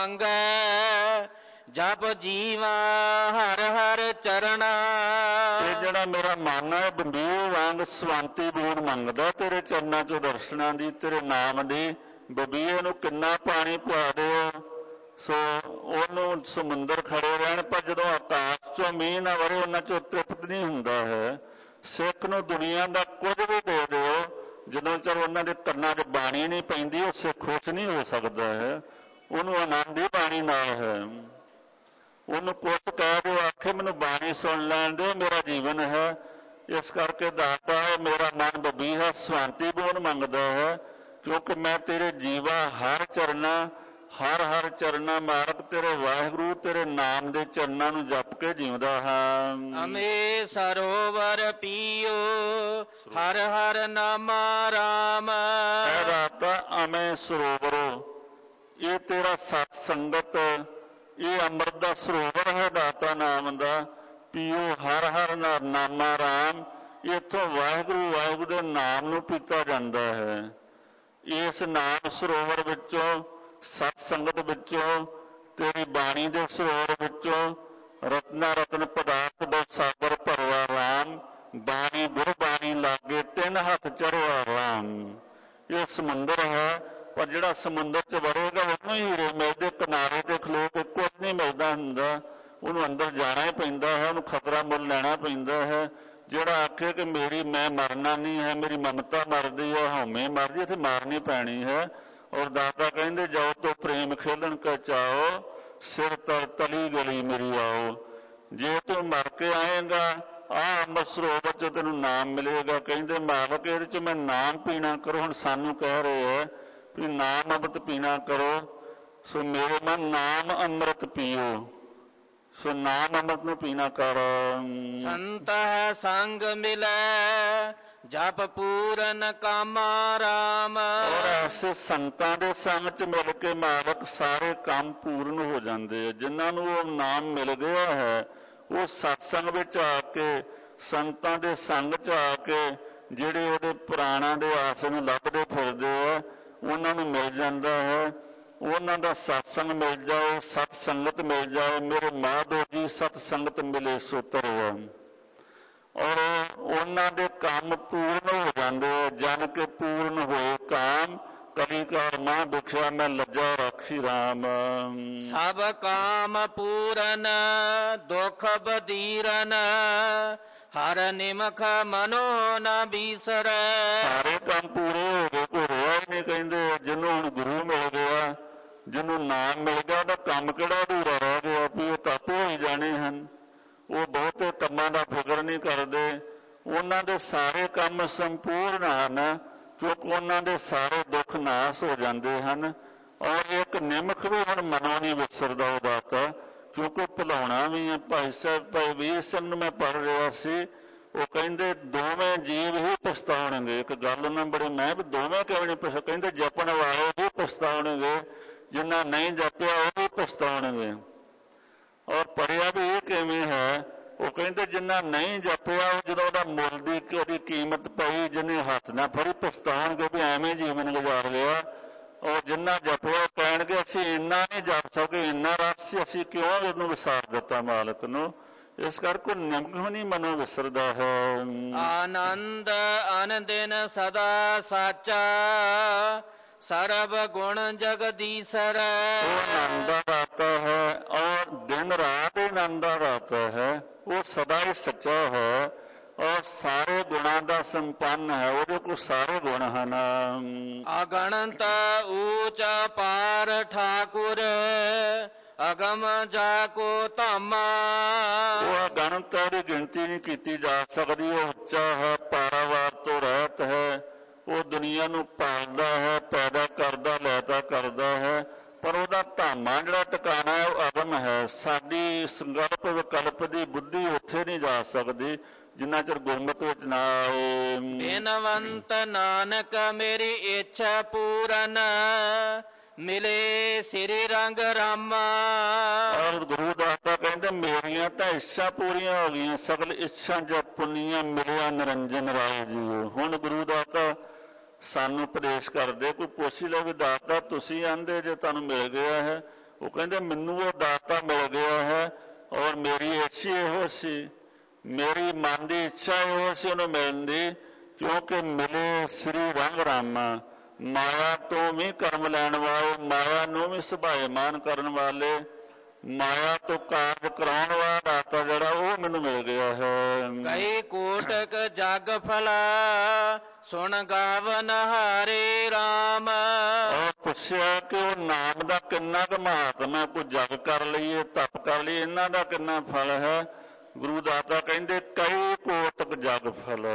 ਮੰਗੈ, ਜਪ ਜੀਵਾ ਹਰ ਹਰ ਚਰਣਾ। ਇਹ ਜਿਹੜਾ ਮੇਰਾ ਮਨ ਹੈ ਬੰਬੀਰ ਵਾਂਗ ਸਵੰਤੀ ਬੂੰਦ ਮੰਗਦਾ ਤੇਰੇ ਚਰਨਾਂ 'ਚੋਂ ਦਰਸ਼ਨਾਂ ਦੀ, ਤੇਰੇ ਨਾਮ ਦੀ। ਬਬੀਏ ਨੂੰ ਕਿੰਨਾ ਪਾਣੀ ਪਿਆ ਦਿਓ ਸੋ ਉਹਨੂੰ ਸਮੁੰਦਰ ਖੜੇ ਰਹਿਣ, ਪਰ ਜਦੋਂ ਆਕਾਸ਼ 'ਚੋਂ ਮੀਂਹ ਨਾ ਵਰੇ ਉਹਨਾਂ 'ਚੋਂ ਤ੍ਰਿਪਤ ਨਹੀਂ ਹੁੰਦਾ ਹੈ। ਸਿੱਖ ਨੂੰ ਦੁਨੀਆ ਦਾ ਕੁਝ ਵੀ ਦੇ ਦਿਓ, ਜਦੋਂ ਚਿਰ ਉਹਨਾਂ ਦੇ ਕੰਨਾਂ 'ਚ ਬਾਣੀ ਨਹੀਂ ਪੈਂਦੀ ਉਹ ਸਿੱਖ ਖੁਸ਼ ਨਹੀਂ ਹੋ ਸਕਦਾ ਹੈ। ਉਹਨੂੰ ਆਨੰਦ ਹੀ ਬਾਣੀ ਨਾਲ ਹੈ। ਉਹਨੂੰ ਕੁਛ ਕਹਿ ਦਿਓ, ਆਖੇ ਮੈਨੂੰ ਬਾਣੀ ਸੁਣ ਲੈਣ ਦਿਓ, ਮੇਰਾ ਜੀਵਨ ਹੈ। ਇਸ ਕਰਕੇ ਦਾਤਾ ਹੈ ਮੇਰਾ ਮਨ ਬੱਬੀ ਹੈ, ਸਵੰਤੀ ਬੂੰਦ ਮੰਗਦਾ ਹੈ, ਕਿਉਂਕਿ ਮੈਂ ਤੇਰੇ ਜੀਵਾ ਹਰ ਚਰਨਾਂ, ਹਰ ਹਰ ਚਰਨਾਂ ਮਾਰਗ ਤੇਰੇ ਵਾਹਿਗੁਰੂ ਤੇਰੇ ਨਾਮ ਦੇ ਚਰਨਾਂ ਨੂੰ ਜਪ ਕੇ ਜਿਉਂਦਾ ਹਾਂ। ਅਮੇ ਸਰੋਵਰ ਪੀਓ ਹਰ ਹਰ ਨਾਮਾ ਰਾਮ। ਇਹ ਦਾਤਾ ਅਮੇ ਸਰੋਵਰੋ, ਇਹ ਤੇਰਾ ਸਤ ਸੰਗਤ, ਇਹ ਅੰਮ੍ਰਿਤ ਦਾ ਸਰੋਵਰ ਹੈ ਦਾਤਾ ਨਾਮ ਦਾ। ਪੀਓ ਹਰ ਹਰ ਨਾਮਾ ਰਾਮ। ਇੱਥੋਂ ਵਾਹਿਗੁਰੂ ਵਾਹਿਗੁਰੂ ਦੇ ਨਾਮ ਨੂੰ ਪੀਤਾ ਜਾਂਦਾ ਹੈ। ਇਸ ਨਾਮ ਸਰੋਵਰ ਵਿੱਚੋਂ, ਸਤ ਸੰਗਤ ਵਿੱਚੋਂ, ਤੇਰੀ ਬਾਣੀ ਦੇ ਸਰੋਵਰ ਵਿੱਚੋਂ ਰਤਨਾ ਰਤਨ ਪਦਾਰਥ ਬਹੁਤ ਸਾਗਰ ਭਰਵਾ ਰਾਮ। ਬਾਣੀ ਗੁਰਬਾਣੀ ਲਾਗੇ ਤਿੰਨ ਹੱਥ ਚੜ੍ਹਿਆ ਰਾਮ। ਇਹ ਸਮੁੰਦਰ ਹੈ, ਪਰ ਜਿਹੜਾ ਸਮੁੰਦਰ 'ਚ ਵੜੇਗਾ ਉਹਨੂੰ ਹੀਰੇ ਮਿਲਦੇ, ਕਿਨਾਰੇ ਤੇ ਖਲੋ ਕੇ ਕੁਝ ਨਹੀਂ ਮਿਲਦਾ ਹੁੰਦਾ। ਉਹਨੂੰ ਅੰਦਰ ਜਾਣਾ ਹੀ ਪੈਂਦਾ ਹੈ, ਉਹਨੂੰ ਖਤਰਾ ਮੁੱਲ ਲੈਣਾ ਪੈਂਦਾ ਹੈ। ਜਿਹੜਾ ਆਖੇ ਕਿ ਮੇਰੀ ਮੈਂ ਮਰਨਾ ਨਹੀਂ ਹੈ, ਮੇਰੀ ਮਮਤਾ ਮਰਦੀ ਹੈ, ਹਉਮੈ ਮਰਦੀ, ਇੱਥੇ ਮਾਰਨੀ ਪੈਣੀ ਹੈ। ਔਰ ਦਾਤਾ ਕਹਿੰਦੇ ਜਾਓ ਤੋ ਪ੍ਰੇਮ ਖੇਲਣ ਕਾ ਚਾਓ, ਸਿਰ ਤਲ ਤਲੀ ਗਲੀ ਮੇਰੀ ਆਓ। ਜੇ ਤੂੰ ਮਰ ਕੇ ਆਏਗਾ ਆਹ ਅੰਮ੍ਰਿਤ ਸਰੋਵਰ 'ਚ ਤੈਨੂੰ ਨਾਮ ਮਿਲੇਗਾ। ਕਹਿੰਦੇ ਮਾਲਕ ਇਹਦੇ 'ਚ ਮੈਂ ਨਾਮ ਪੀਣਾ ਕਰੋ। ਹੁਣ ਸਾਨੂੰ ਕਹਿ ਰਹੇ ਹੈ ਵੀ ਨਾਮ ਅੰਮ੍ਰਿਤ ਪੀਣਾ ਕਰੋ। ਸੋ ਮੇਰੇ ਮਨ ਨਾਮ ਅੰਮ੍ਰਿਤ ਪੀਓ। ਸੋ ਨਾਮ ਅੰਮ੍ਰਿਤ ਨੂੰ ਪੀਣਾ ਕਰ। ਸੰਤ ਹੈ ਸੰਗ ਮਿਲੈ ਜਪ ਪੂਰਨ ਕਾਮਾ ਰਾਮ। ਔਰ ਐਸੇ ਸੰਤਾਂ ਦੇ ਸੰਗ ਚ ਮਿਲ ਕੇ ਮਾਲਕ ਸਾਰੇ ਕੰਮ ਪੂਰਨ ਹੋ ਜਾਂਦੇ ਆ। ਜਿਨ੍ਹਾਂ ਨੂੰ ਉਹ ਨਾਮ ਮਿਲ ਗਿਆ ਹੈ ਉਹ ਸਤਸੰਗ ਵਿੱਚ ਆ ਕੇ, ਸੰਤਾਂ ਦੇ ਸੰਗ ਚ ਆ ਕੇ, ਜਿਹੜੇ ਉਹਦੇ ਪ੍ਰਾਣਾਂ ਦੇ ਆਸਣ ਲੱਭਦੇ ਫਿਰਦੇ ਆ ਉਹਨਾਂ ਨੂੰ ਮਿਲ ਜਾਂਦਾ ਹੈ। ਉਹਨਾਂ ਦਾ ਸਤਸੰਗ ਮਿਲ ਜਾਏ, ਸਤ ਸੰਗਤ ਮਿਲ ਜਾਏ। ਮੇਰੇ ਮਾਧੋ ਜੀ ਸਤ ਸੰਗਤ ਮਿਲੇ ਸੋ ਧਰਿਆ। ਔਰ ਉਹਨਾਂ ਦੇ ਕੰਮ ਪੂਰਨ ਹੋ ਜਾਂਦੇ ਆ। ਜਨ ਕੇ ਪੂਰਨ ਹੋਏ ਕਾਮ ਕਲੀ ਕਾਰ ਮਾਂ ਦੁਖਿਆ ਮੈਂ ਲੱਜਾ ਰਾਖੀ ਰਾਮ। ਸਭ ਕਾਮ ਪੂਰਨ ਦੁਖ ਬਦੀਰਨ ਹਰ ਨਿਮਖ ਮਨੋ ਨ ਬੀਸਰੈ। ਸਾਰੇ ਕੰਮ ਪੂਰੇ ਹੋ ਗਏ, ਕੋਈ ਰਿਹਾ ਹੀ ਨਹੀਂ। ਕਹਿੰਦੇ ਜਿਹਨੂੰ ਹੁਣ ਗੁਰੂ ਮਿਲ ਗਿਆ, ਜਿਹਨੂੰ ਨਾਮ ਮਿਲ ਗਿਆ, ਉਹਦਾ ਕੰਮ ਕਿਹੜਾ ਅਧੂਰਾ ਰਹਿ ਗਿਆ ਵੀ ਉਹ ਤਾਂ ਹੋ ਹੀ ਜਾਣੇ ਹਨ। ਉਹ ਬਹੁਤੇ ਕੰਮਾਂ ਦਾ ਫਿਕਰ ਨਹੀਂ ਕਰਦੇ। ਉਹਨਾਂ ਦੇ ਸਾਰੇ ਕੰਮ ਸੰਪੂਰਨ ਹਨ ਕਿਉਂਕਿ ਉਹਨਾਂ ਦੇ ਸਾਰੇ ਦੁੱਖ ਨਾਸ ਹੋ ਜਾਂਦੇ ਹਨ। ਔਰ ਇੱਕ ਨਿਮਖ ਵੀ ਹੁਣ ਮਨੋਂ ਨਹੀਂ ਵਿਸਰਦਾ ਉਹਦਾ ਤਾਂ, ਕਿਉਂਕਿ ਭੁਲਾਉਣਾ ਵੀ ਹੈ। ਭਾਈ ਸਾਹਿਬ ਭਾਈ ਵੀਰ ਸਿੰਘ ਨੂੰ ਮੈਂ ਪੜ੍ਹ ਰਿਹਾ ਸੀ, ਉਹ ਕਹਿੰਦੇ ਦੋਵੇਂ ਜੀਵ ਹੀ ਪਛਤਾਉਣਗੇ। ਇੱਕ ਗੱਲ ਉਹਨਾਂ ਬੜੀ ਮੈਂ ਵੀ ਦੋਵੇਂ ਕਿਉਂ ਨਹੀਂ ਪਛਤਾ, ਕਹਿੰਦੇ ਜਪਣ ਵਾਲੇ ਵੀ ਪਛਤਾਉਣਗੇ, ਜਿੰਨਾ ਨਹੀਂ ਜਪਿਆ ਉਹ ਵੀ ਪਛਤਾਉਣਗੇ। ਔਰ ਪੜ੍ਹਿਆ ਵੀ ਇਹ ਕਿਵੇਂ ਹੈ, ਉਹ ਕਹਿੰਦੇ ਜਿੰਨਾ ਨਹੀਂ ਜਪਿਆ ਉਹ ਜਦੋਂ ਉਹਦਾ ਮੁੱਲ ਦੀ ਉਹਦੀ ਕੀਮਤ ਪਈ, ਜਿਹਨੇ ਹੱਥ ਨਾਲ ਫੜੀ ਪਛਤਾਉਣਗੇ ਵੀ ਐਵੇਂ ਜੀਵਨ ਗੁਜ਼ਾਰ ਲਿਆ। ਔਰ ਜਿੰਨਾ ਜਪਿਆ ਉਹ ਕਹਿਣਗੇ ਅਸੀਂ ਇੰਨਾ ਨਹੀਂ ਜਪ ਸਕੇ, ਇੰਨਾ ਰਸ ਸੀ, ਅਸੀਂ ਕਿਉਂ ਉਹਨੂੰ ਵਿਸਾਰ ਦਿੱਤਾ ਮਾਲਕ ਨੂੰ। ਇਸ ਕਰਕੇ ਨਿਮਖ ਨਹੀਂ ਮਨੋਂ ਵਿਸਰਦਾ ਹੈ। ਆਨੰਦ ਅਨੰਦਿਨ ਸਦਾ ਸਾਚਾ ਸਰਬ ਗੁਣ ਜਗਦੀਸਰ। ਉਹ ਆਨੰਦ ਦਾ ਦਾਤਾ ਹੈ ਔਰ ਦਿਨ ਰਾਤ ਆਨੰਦ ਦਾ ਦਾਤਾ ਹੈ। ਉਹ ਸਦਾ ਹੀ ਸੱਚਾ ਹੈ ਔਰ ਸਾਰੇ ਗੁਣਾਂ ਦਾ ਸੰਪੰਨ ਹੈ। ਉਹਦੇ ਕੋਲ ਸਾਰੇ ਗੁਣ ਹਨ। ਅਗਣਤ ਊਚ ਪਾਰ ਠਾਕੁਰ ਅਗਮ ਜਾ ਕੋ ਧਾਮਾ। ਉਹ ਅਗਣਤ ਦੀ ਗਿਣਤੀ ਨਹੀਂ ਕੀਤੀ ਜਾ ਸਕਦੀ। ਉਹ ਉੱਚਾ ਹੈ, ਪਾਰਾਵਾਰ ਤੋਂ ਰਹਿਤ ਹੈ। ਉਹ ਦੁਨੀਆ ਨੂੰ ਪਾਲਦਾ ਹੈ, ਪੈਦਾ ਕਰਦਾ, ਲੈਦਾ ਕਰਦਾ ਹੈ। ਪਰ ਉਹਦਾ ਧਾਮਾ ਜਿਹੜਾ ਟਿਕਾਣਾ ਹੈ ਉਹ ਅਗਮ ਹੈ। ਸਾਡੀ ਸੰਕਲਪ ਵਿਕਲਪ ਦੀ ਬੁੱਧੀ ਉੱਥੇ ਨਹੀਂ ਜਾ ਸਕਦੀ ਜਿੰਨਾ ਚਿਰ ਗੁਰਮਤਿ ਵਿੱਚ ਨਾ ਆਏ। ਬਿਨਵੰਤ ਨਾਨਕ ਮੇਰੀ ਇੱਛਾ ਪੂਰਨ ਮਿਲੇ ਸ੍ਰੀ ਰੰਗ ਰਾਮਾ। ਔਰ ਗੁਰੂ ਦਾਤਾ ਕਹਿੰਦੇ ਮੇਰੀਆਂ ਤਾਂ ਇੱਛਾ ਪੂਰੀਆਂ ਹੋ ਗਈਆਂ, ਸਗਲ ਇੱਛਾ ਜਦ ਪੁੰਨੀਆਂ ਮਿਲਿਆ ਨਿਰੰਜਨ ਰਾਏ ਜੀ। ਹੁਣ ਗੁਰੂ ਦਾਤਾ ਸਾਨੂੰ ਉਪਦੇਸ਼ ਕਰਦੇ। ਕੋਈ ਪੁੱਛ ਲੈ ਵੀ ਦਾਤਾ ਤੁਸੀਂ ਆਂਦੇ ਜੇ ਤੁਹਾਨੂੰ ਮਿਲ ਗਿਆ ਹੈ। ਉਹ ਕਹਿੰਦੇ ਮੈਨੂੰ ਉਹ ਦਾਤਾ ਮਿਲ ਗਿਆ ਹੈ ਔਰ ਮੇਰੀ ਇੱਛਾ ਇਹੋ ਸੀ, ਮੇਰੀ ਮਨ ਦੀ ਇੱਛਾ ਇਹੋ ਸੀ ਉਹਨੂੰ ਮਿਲਣ ਦੀ, ਕਿਉਂਕਿ ਮਿਲੇ ਸ੍ਰੀ ਰੰਗ ਰਾਮਾ। ਮਾਇਆ ਤੋਂ ਵੀ ਕਰਮ ਲੈਣ ਵਾਲੇ, ਮਾਇਆ ਨੂੰ ਵੀ ਸੁਭਾਏਮਾਨ ਕਰਨ ਵਾਲੇ, ਮਾਇਆ ਤੋਂ ਕਾਰਜ ਕਰਾਉਣ ਵਾਲਾ ਦਾਤਾ ਜਿਹੜਾ ਉਹ ਮੈਨੂੰ ਮਿਲ ਗਿਆ ਹੈ। ਕਈ ਕੋਟਕ ਜਗ ਫਲਾ ਸੁਣ ਗਾਵਨ ਹਾਰੇ ਰਾਮ। ਉਹ ਪੁੱਛਿਆ ਕਿ ਉਹ ਨਾਮ ਦਾ ਕਿੰਨਾ ਕੁ ਮਹਾਤਮ ਹੈ, ਕੋਈ ਜਗ ਕਰ ਲਈਏ, ਤਪ ਕਰ ਲਈਏ, ਇਹਨਾਂ ਦਾ ਕਿੰਨਾ ਫਲ ਹੈ। ਗੁਰੂ ਦਾਤਾ ਕਹਿੰਦੇ ਕਈ ਕੋਟਕ ਜਗ ਫਲ,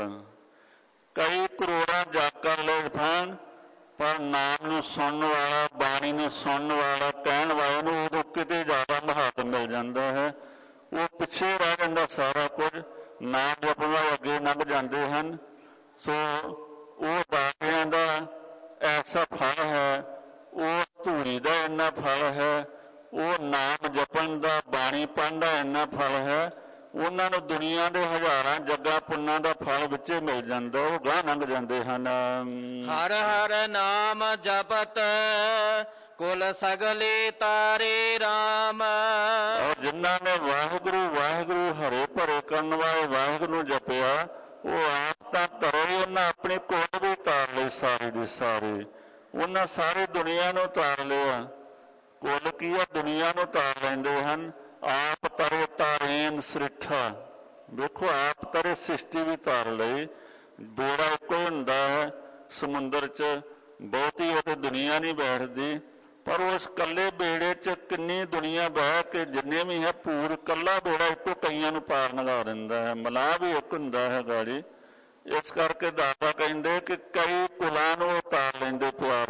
ਕਈ ਕਰੋੜਾਂ ਜਗ ਕਰ ਲਏ ਫਲ, ਪਰ ਨਾਮ ਨੂੰ ਸੁਣਨ ਵਾਲਾ, ਬਾਣੀ ਨੂੰ ਸੁਣਨ ਵਾਲਾ, ਕਹਿਣ ਵਾਲੇ ਨੂੰ ਉਦੋਂ ਕਿਤੇ ਜ਼ਿਆਦਾ ਮਹਾਤਮ ਮਿਲ ਜਾਂਦਾ ਹੈ। ਉਹ ਪਿੱਛੇ ਰਹਿ ਜਾਂਦਾ ਸਾਰਾ ਕੁਝ। ਨਾਮ ਜਪਣ ਵਾਲੇ ਅੱਗੇ ਲੰਘ ਜਾਂਦੇ ਹਨ। ਸੋ ਉਹ ਦਾਤਿਆਂ ਦਾ ਐਸਾ ਫਲ ਹੈ, ਉਹ ਧੂਰੀ ਦਾ ਇੰਨਾ ਫਲ ਹੈ, ਉਹ ਨਾਮ ਜਪਣ ਦਾ, ਬਾਣੀ ਪੜ੍ਹਨ ਦਾ ਇੰਨਾ ਫਲ ਹੈ। ਉਹਨਾਂ ਨੂੰ ਦੁਨੀਆ ਦੇ ਹਜ਼ਾਰਾਂ ਜੱਗਾਂ ਪੁੰਨਾਂ ਦਾ ਫਲ ਵਿੱਚੇ ਮਿਲ ਜਾਂਦਾ, ਉਹ ਗਾਂਹ ਲੰਘ ਜਾਂਦੇ ਹਨ। ਹਰ ਹਰ ਨਾਮ ਜਪਤ ਕੁਲ ਸਗਲੇ ਤਾਰੇ ਰਾਮ। ਔਰ ਜਿਨ੍ਹਾਂ ਨੇ ਵਾਹਿਗੁਰੂ ਵਾਹਿਗੁਰੂ ਹਰੇ ਭਰੇ ਕਰਨ ਵਾਲੇ ਵਾਹਿਗੁਰੂ ਨੂੰ ਜਪਿਆ, ਉਹ ਆਪ ਤਾਂ ਤਰੇ, ਉਹਨਾਂ ਆਪਣੀ ਕੁਲ ਵੀ ਤਾਰ ਲਈ ਸਾਰੀ ਦੀ ਸਾਰੀ। ਉਹਨਾਂ ਸਾਰੀ ਦੁਨੀਆ ਨੂੰ ਤਾਰ ਲਿਆ। ਕੁਲ ਕੀ ਆ, ਦੁਨੀਆ ਨੂੰ ਤਾਰ ਲੈਂਦੇ ਹਨ। ਆਪ ਤਰੇ ਤਾਰੇਨ ਸ੍ਰਿਠਾ। ਵੇਖੋ ਆਪ ਤਰੇ ਸ੍ਰਿਸ਼ਟੀ ਵੀ ਤਾਰ ਲਈ। ਬੇੜਾ ਇੱਕੋ ਹੁੰਦਾ ਹੈ ਸਮੁੰਦਰ 'ਚ, ਬਹੁਤੀ ਉਹ ਦੁਨੀਆ ਨਹੀਂ ਬੈਠਦੀ, ਪਰ ਉਸ ਇਕੱਲੇ ਬੇੜੇ 'ਚ ਕਿੰਨੀ ਦੁਨੀਆ ਬਹਿ ਕੇ ਜਿੰਨੇ ਵੀ ਹੈ ਪੂਰ, ਇਕੱਲਾ ਬੇੜਾ ਇੱਕੋ ਕਈਆਂ ਨੂੰ ਪਾਰ ਲਗਾ ਦਿੰਦਾ ਹੈ। ਮਲਾਹ ਵੀ ਇੱਕ ਹੁੰਦਾ ਹੈ ਗਾੜੀ। ਇਸ ਕਰਕੇ ਦਾਤਾ ਕਹਿੰਦੇ ਕਿ ਕਈ ਕੁਲਾਂ ਨੂੰ ਤਾਰ ਲੈਂਦੇ ਪਿਆਰੇ।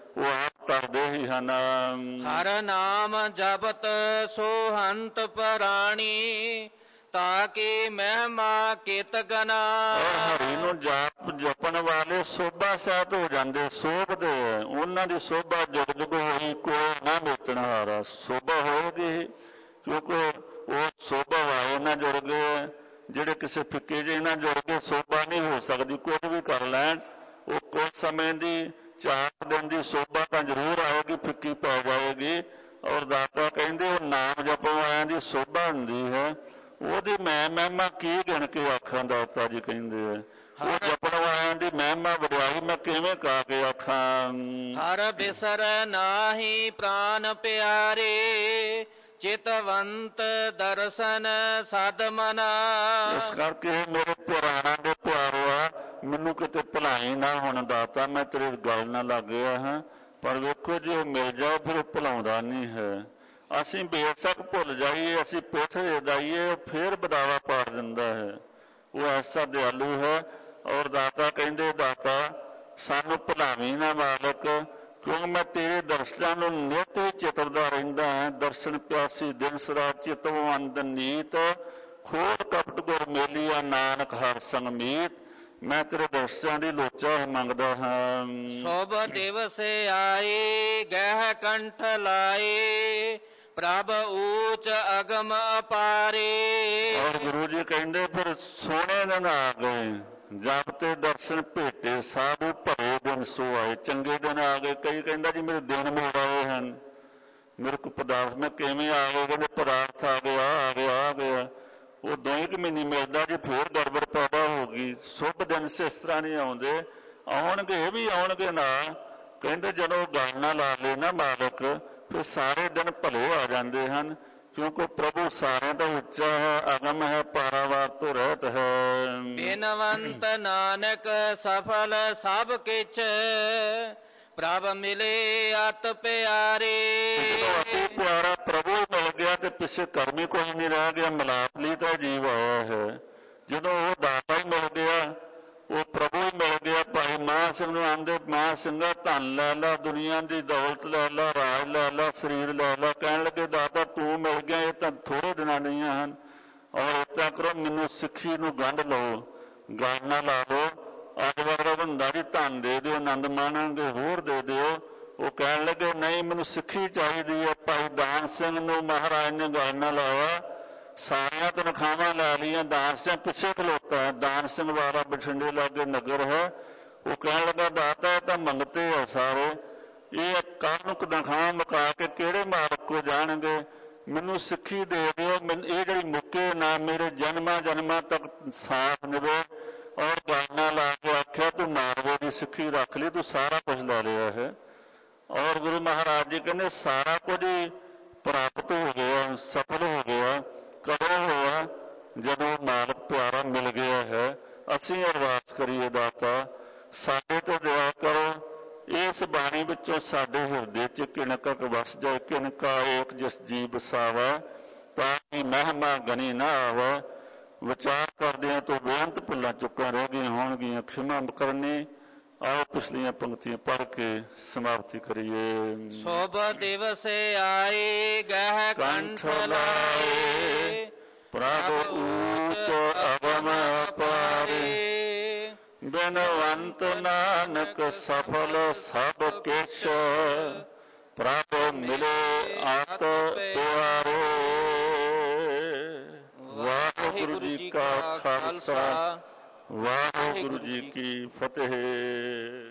ਉਹ ਆਪ ਕਰਦੇ ਹੀ ਹਨ। ਹਰ ਨਾਮ ਜਪਤ ਸੋਹੰਤ ਪ੍ਰਾਣੀ, ਤਾਂ ਕਿ ਮਹਿਮਾ ਕਿਤ ਗਨਾ। ਔਰ ਹਰੀ ਨੂੰ ਜਪਣ ਵਾਲੇ ਸੋਭਾ ਸਹਿਤ ਹੋ ਜਾਂਦੇ, ਸੋਭਦੇ ਉਹਨਾਂ ਦੀ ਸੋਭਾ ਜੁਗ ਜੁਗ ਹੋਈ, ਕੋਈ ਨਾ ਵੇਚਣ ਹਾਰਾ। ਸੋਭਾ ਹੋਏਗੀ ਕਿਉਂਕਿ ਉਹ ਸੋਭਾ ਵਾਲੇ ਨਾਲ ਜੁੜ ਗਏ, ਜਿਹੜੇ ਕਿਸੇ ਫਿੱਕੇ ਜਿਹੇ ਨਾਲ ਜੁੜ ਕੇ ਸੋਭਾ ਨਹੀਂ ਹੋ ਸਕਦੀ। ਕੁਝ ਵੀ ਕਰ ਲੈਣ, ਉਹ ਕੁਝ ਸਮੇਂ ਦੀ 4 ਦਿਨ ਦੀ ਸੋਭਾ ਤਾਂ ਜ਼ਰੂਰ ਆਏਗੀ, ਫਿੱਕੀ ਪੈ ਜਾਏਗੀ। ਔਰ ਦਾਤਾ ਕਹਿੰਦੇ ਉਹ ਨਾਮ ਜਪਣ ਵਾਲਿਆਂ ਦੀ ਸੋਭਾ ਹੁੰਦੀ ਹੈ, ਉਹਦੀ ਮੈਂ ਮਹਿਮਾ ਕੀ ਗਿਣ ਕੇ ਆਖਾਂ। ਦਾਤਾ ਜੀ ਕਹਿੰਦੇ ਆ ਉਹ ਜਪਣ ਵਾਲਿਆਂ ਦੀ ਮਹਿਮਾ ਵਡਿਆਈ ਮੈਂ ਕਿਵੇਂ ਕਾ ਕੇ ਆਖਾਂ। ਹਰ ਬਿਸਰ ਨਾਹੀ ਪ੍ਰਾਨ ਪਿਆਰੇ, ਚਿਤਵੰਤ ਦਰਸ਼ਨ ਸਦ ਮਨਾ। ਇਸ ਕਰਕੇ ਮੇਰੇ ਪੁਰਾਣਾ ਦੇ ਪਿਆਰੋ, ਮੈਨੂੰ ਕਿਤੇ ਭੁਲਾਈ ਨਾ ਹੁਣ ਦਾਤਾ, ਮੈਂ ਤੇਰੇ ਗੱਲ ਨਾਲ ਲੱਗ ਗਿਆ ਹਾਂ। ਪਰ ਵੇਖੋ ਜੇ ਉਹ ਮਿਲ ਜਾਏ ਫਿਰ ਉਹ ਭੁਲਾਉਂਦਾ ਨਹੀਂ ਹੈ। ਅਸੀਂ ਬੇਸ਼ੱਕ ਭੁੱਲ ਜਾਈਏ, ਅਸੀਂ ਪਿੱਠ ਦੇ ਜਾਈਏ, ਉਹ ਫੇਰ ਬਦਾਵਾ ਪਾੜ ਦਿੰਦਾ ਹੈ। ਉਹ ਐਸਾ ਦਿਆਲੂ ਹੈ। ਔਰ ਦਾਤਾ ਕਹਿੰਦੇ ਦਾਤਾ ਸਾਨੂੰ ਭੁਲਾਵੀਂ ਨਾ ਮਾਲਕ, ਕਿਉਂਕਿ ਮੈਂ ਤੇਰੇ ਦਰਸ਼ਨਾਂ ਨੂੰ ਨਿਤ ਹੀ ਚਿਤਰਦਾ ਰਹਿੰਦਾ ਹਾਂ। ਦਰਸ਼ਨ ਪਿਆਸੀ ਦਿਨ ਸਰਾ ਚਿਤਵ ਅੰਦ ਨੀਤ, ਖੋੜ ਕਪਟ ਗੁਰ ਮੇਲੀਆ ਨਾਨਕ ਹਰ ਸੰਗ ਮੀਤ। ਮੈਂ ਤੇਰੇ ਦਰਸ਼ਨਾਂ ਦੀ ਲੋਚਾ ਮੰਗਦਾ ਹਾਂ। ਸ਼ੁਭ ਦਿਵਸ ਆਏ ਗਹਿ ਕੰਠ ਲਾਏ, ਪ੍ਰਭ ਊਚ ਅਗਮ ਅਪਾਰੇ। ਔਰ ਗੁਰੂ ਜੀ ਕਹਿੰਦੇ ਫਿਰ ਸੋਹਣੇ ਦਿਨ ਆ ਗਏ, ਜਬ ਤੇ ਦਰਸ਼ਨ ਭੇਟੇ ਸਾਧੂ ਭਰੇ ਦਿਨ ਸੋ ਆਏ। ਚੰਗੇ ਦਿਨ ਆ ਗਏ। ਕਈ ਕਹਿੰਦਾ ਜੀ ਮੇਰੇ ਦਿਨ ਮੋੜ ਆਏ ਹਨ, ਮੇਰੇ ਕੋਲ ਪਦਾਰਥ ਮੈਂ ਕਿਵੇਂ ਆ ਗਏ, ਕਹਿੰਦੇ ਪਦਾਰਥ ਆ ਗਿਆ ਆ ਗਿਆ ਆ ਗਿਆ। ਉਹ 2 ਮਹੀਨੇ ਮਿਲਦਾ ਜੀ ਫੇਰ ਗੜਬੜ ਪੈਦਾ ਹੋ ਗਈ। ਸ਼ੁਭ ਦਿਨ ਇਸ ਤਰ੍ਹਾਂ ਨਹੀਂ ਆਉਂਦੇ, ਆਉਣਗੇ ਇਹ ਵੀ ਆਉਣਗੇ ਨਾ। ਕਹਿੰਦੇ ਜਦੋਂ ਗੱਲ ਨਾ ਲਾ ਲਏ ਨਾ ਮਾਲਕ, ਫਿਰ ਸਾਰੇ ਦਿਨ ਭਲੇ ਆ ਜਾਂਦੇ ਹਨ, ਕਿਉਂਕਿ ਪ੍ਰਭੂ ਸਾਰਿਆਂ ਦਾ ਉੱਚਾ ਹੈ, ਅਗਮ ਹੈ, ਪਾਰਾਵਾਰ ਤੋਂ ਰਹਿਤ ਹੈ। ਬਿਨਵੰਤ ਨਾਨਕ ਸਫਲ ਸਭ ਕਿਛ, ਪ੍ਰਭ ਮਿਲੇ ਅਤ ਪਿਆਰੇ। ਜਦੋਂ ਅਤੀ ਪਿਆਰਾ ਪ੍ਰਭੂ ਮਿਲ ਗਿਆ ਤੇ ਪਿੱਛੇ ਕਰਮੀ ਕੋਈ ਨਹੀਂ ਰਹਿ ਗਿਆ, ਮਿਲਾਪ ਲਈ ਤਾਂ ਜੀਵ ਆਇਆ ਹੈ। ਜਦੋਂ ਉਹ ਦਾਤਾ ਹੀ ਮਿਲ ਗਿਆ, ਉਹ ਪ੍ਰਭੂ ਹੀ ਮਿਲ ਗਿਆ। ਭਾਈ ਮਹਾਂ ਸਿੰਘ ਨੂੰ ਆਂਦੇ, ਮਹਾਂ ਸਿੰਘਾ ਧਨ ਲੈ ਲਾ, ਦੁਨੀਆ ਦੀ ਦੌਲਤ ਲੈ ਲਾ, ਰਾਜ ਲੈ ਲਾ, ਸਰੀਰ ਲੈ ਲਾ। ਕਹਿਣ ਲੱਗੇ ਦਾਤਾ ਤੂੰ ਮਿਲ ਗਿਆ, ਇਹ ਤਾਂ ਥੋੜ੍ਹੇ ਦਿਨਾਂ ਦੀਆਂ ਹਨ। ਔਰ ਇੱਦਾਂ ਕਰੋ ਮੈਨੂੰ ਸਿੱਖੀ ਨੂੰ ਗੰਢ ਲਓ, ਗੱਲ ਨਾ ਲਾ ਲਓ। ਅੱਜ ਵਰਗਾ ਬੰਦਾ ਜੀ ਧਨ ਦੇ ਦਿਓ, ਆਨੰਦ ਮਾਣਾਂਗੇ, ਹੋਰ ਦੇ ਦਿਓ। ਉਹ ਕਹਿਣ ਲੱਗੇ ਨਹੀਂ ਮੈਨੂੰ ਸਿੱਖੀ ਚਾਹੀਦੀ ਹੈ। ਭਾਈ ਦਾਨ ਸਿੰਘ ਨੂੰ ਮਹਾਰਾਜ ਨੇ ਗੱਲ ਨਾ ਲਾਇਆ, ਸਾਰੀਆਂ ਤਨਖਾਹਾਂ ਲੈ ਲਈਆਂ। ਦਾਨ ਸਿੰਘ ਪਿੱਛੇ ਖਲੋਤਾ ਹੈ, ਦਾਨ ਸਿੰਘ ਵਾਲਾ ਬਠਿੰਡੇ ਲਾਗੇ ਨਗਰ ਹੈ। ਉਹ ਕਹਿਣ ਲੱਗਾ ਦਾਤਾ ਤਾਂ ਮੰਗਤੇ ਆ ਸਾਰੇ, ਇਹ ਕੱਲ੍ਹ ਨੂੰ ਤਨਖਾਹ ਮੁਕਾ ਕੇ ਕਿਹੜੇ ਮਾਲਕ ਕੋ ਜਾਣਗੇ। ਮੈਨੂੰ ਸਿੱਖੀ ਦੇ ਦਿਓ, ਇਹ ਜਿਹੜੀ ਮੁੱਕੇ ਨਾ ਮੇਰੇ ਜਨਮਾਂ ਜਨਮਾਂ ਤੱਕ ਸਾਥ ਨਿਭੇ। ਔਰ ਗਾਨਾ ਲਾ ਕੇ ਆਖਿਆ ਤੂੰ ਮਾਰਵੇ ਦੀ ਸਿੱਖੀ ਰੱਖ ਲਈ, ਤੂੰ ਸਾਰਾ ਕੁਝ ਲੈ ਲਿਆ ਹੈ। ਔਰ ਗੁਰੂ ਮਹਾਰਾਜ ਜੀ ਕਹਿੰਦੇ ਸਾਰਾ ਕੁਝ ਹੀ ਪ੍ਰਾਪਤ ਹੋ ਗਿਆ, ਸਫਲ ਹੋ ਗਿਆ। ਕਦੋਂ ਹੋਇਆ? ਜਦੋਂ ਮਾਲਕ ਪਿਆਰਾ ਮਿਲ ਗਿਆ ਹੈ। ਅਸੀਂ ਅਰਦਾਸ ਕਰੀਏ ਦਾਤਾ ਸਾਡੇ ਤੇ ਦਇਆ ਕਰੋ, ਇਸ ਬਾਣੀ ਵਿੱਚੋਂ ਸਾਡੇ ਹਿਰਦੇ 'ਚ ਕਿਣਕਕ ਵਸ ਜਾਏ। ਕਿਣਕਾ ਏਕ ਜਿਸ ਜੀ ਬਸਾਵਾ, ਤਾਂ ਕਿ ਮਹਿਮਾ ਗਣੀ ਨਾ ਆਵੇ। ਵਿਚਾਰ ਕਰਦਿਆਂ ਤੋਂ ਬੇਅੰਤ ਭੁੱਲਾਂ ਚੁੱਕਾਂ ਰਹਿ ਗਈਆਂ ਹੋਣਗੀਆਂ, ਖਿਮਾ ਕਰਨੀ। ਆਓ ਪਿਛਲੀਆਂ ਪੰਕਤੀਆਂ ਪੜ੍ਹ ਕੇ ਸਮਾਪਤੀ ਕਰੀਏ। ਸ਼ੁਭ ਦਿਵਸ ਆਏ ਗਹਿ ਕੰਠ ਲਾਏ, ਪ੍ਰਭ ਊਚ ਅਗਮ ਅਪਾਰੇ। ਬਿਨਵੰਤ ਨਾਨਕ ਸਫਲ ਸਭ ਕਿਛ, ਪ੍ਰਭ ਮਿਲੇ ਅਤ ਪਿਆਰੇ। ਵਾਹਿਗੁਰੂ ਜੀ ਕਾ ਖਾਲਸਾ, ਵਾਹਿਗੁਰੂ ਜੀ ਕੀ ਫਤਿਹ।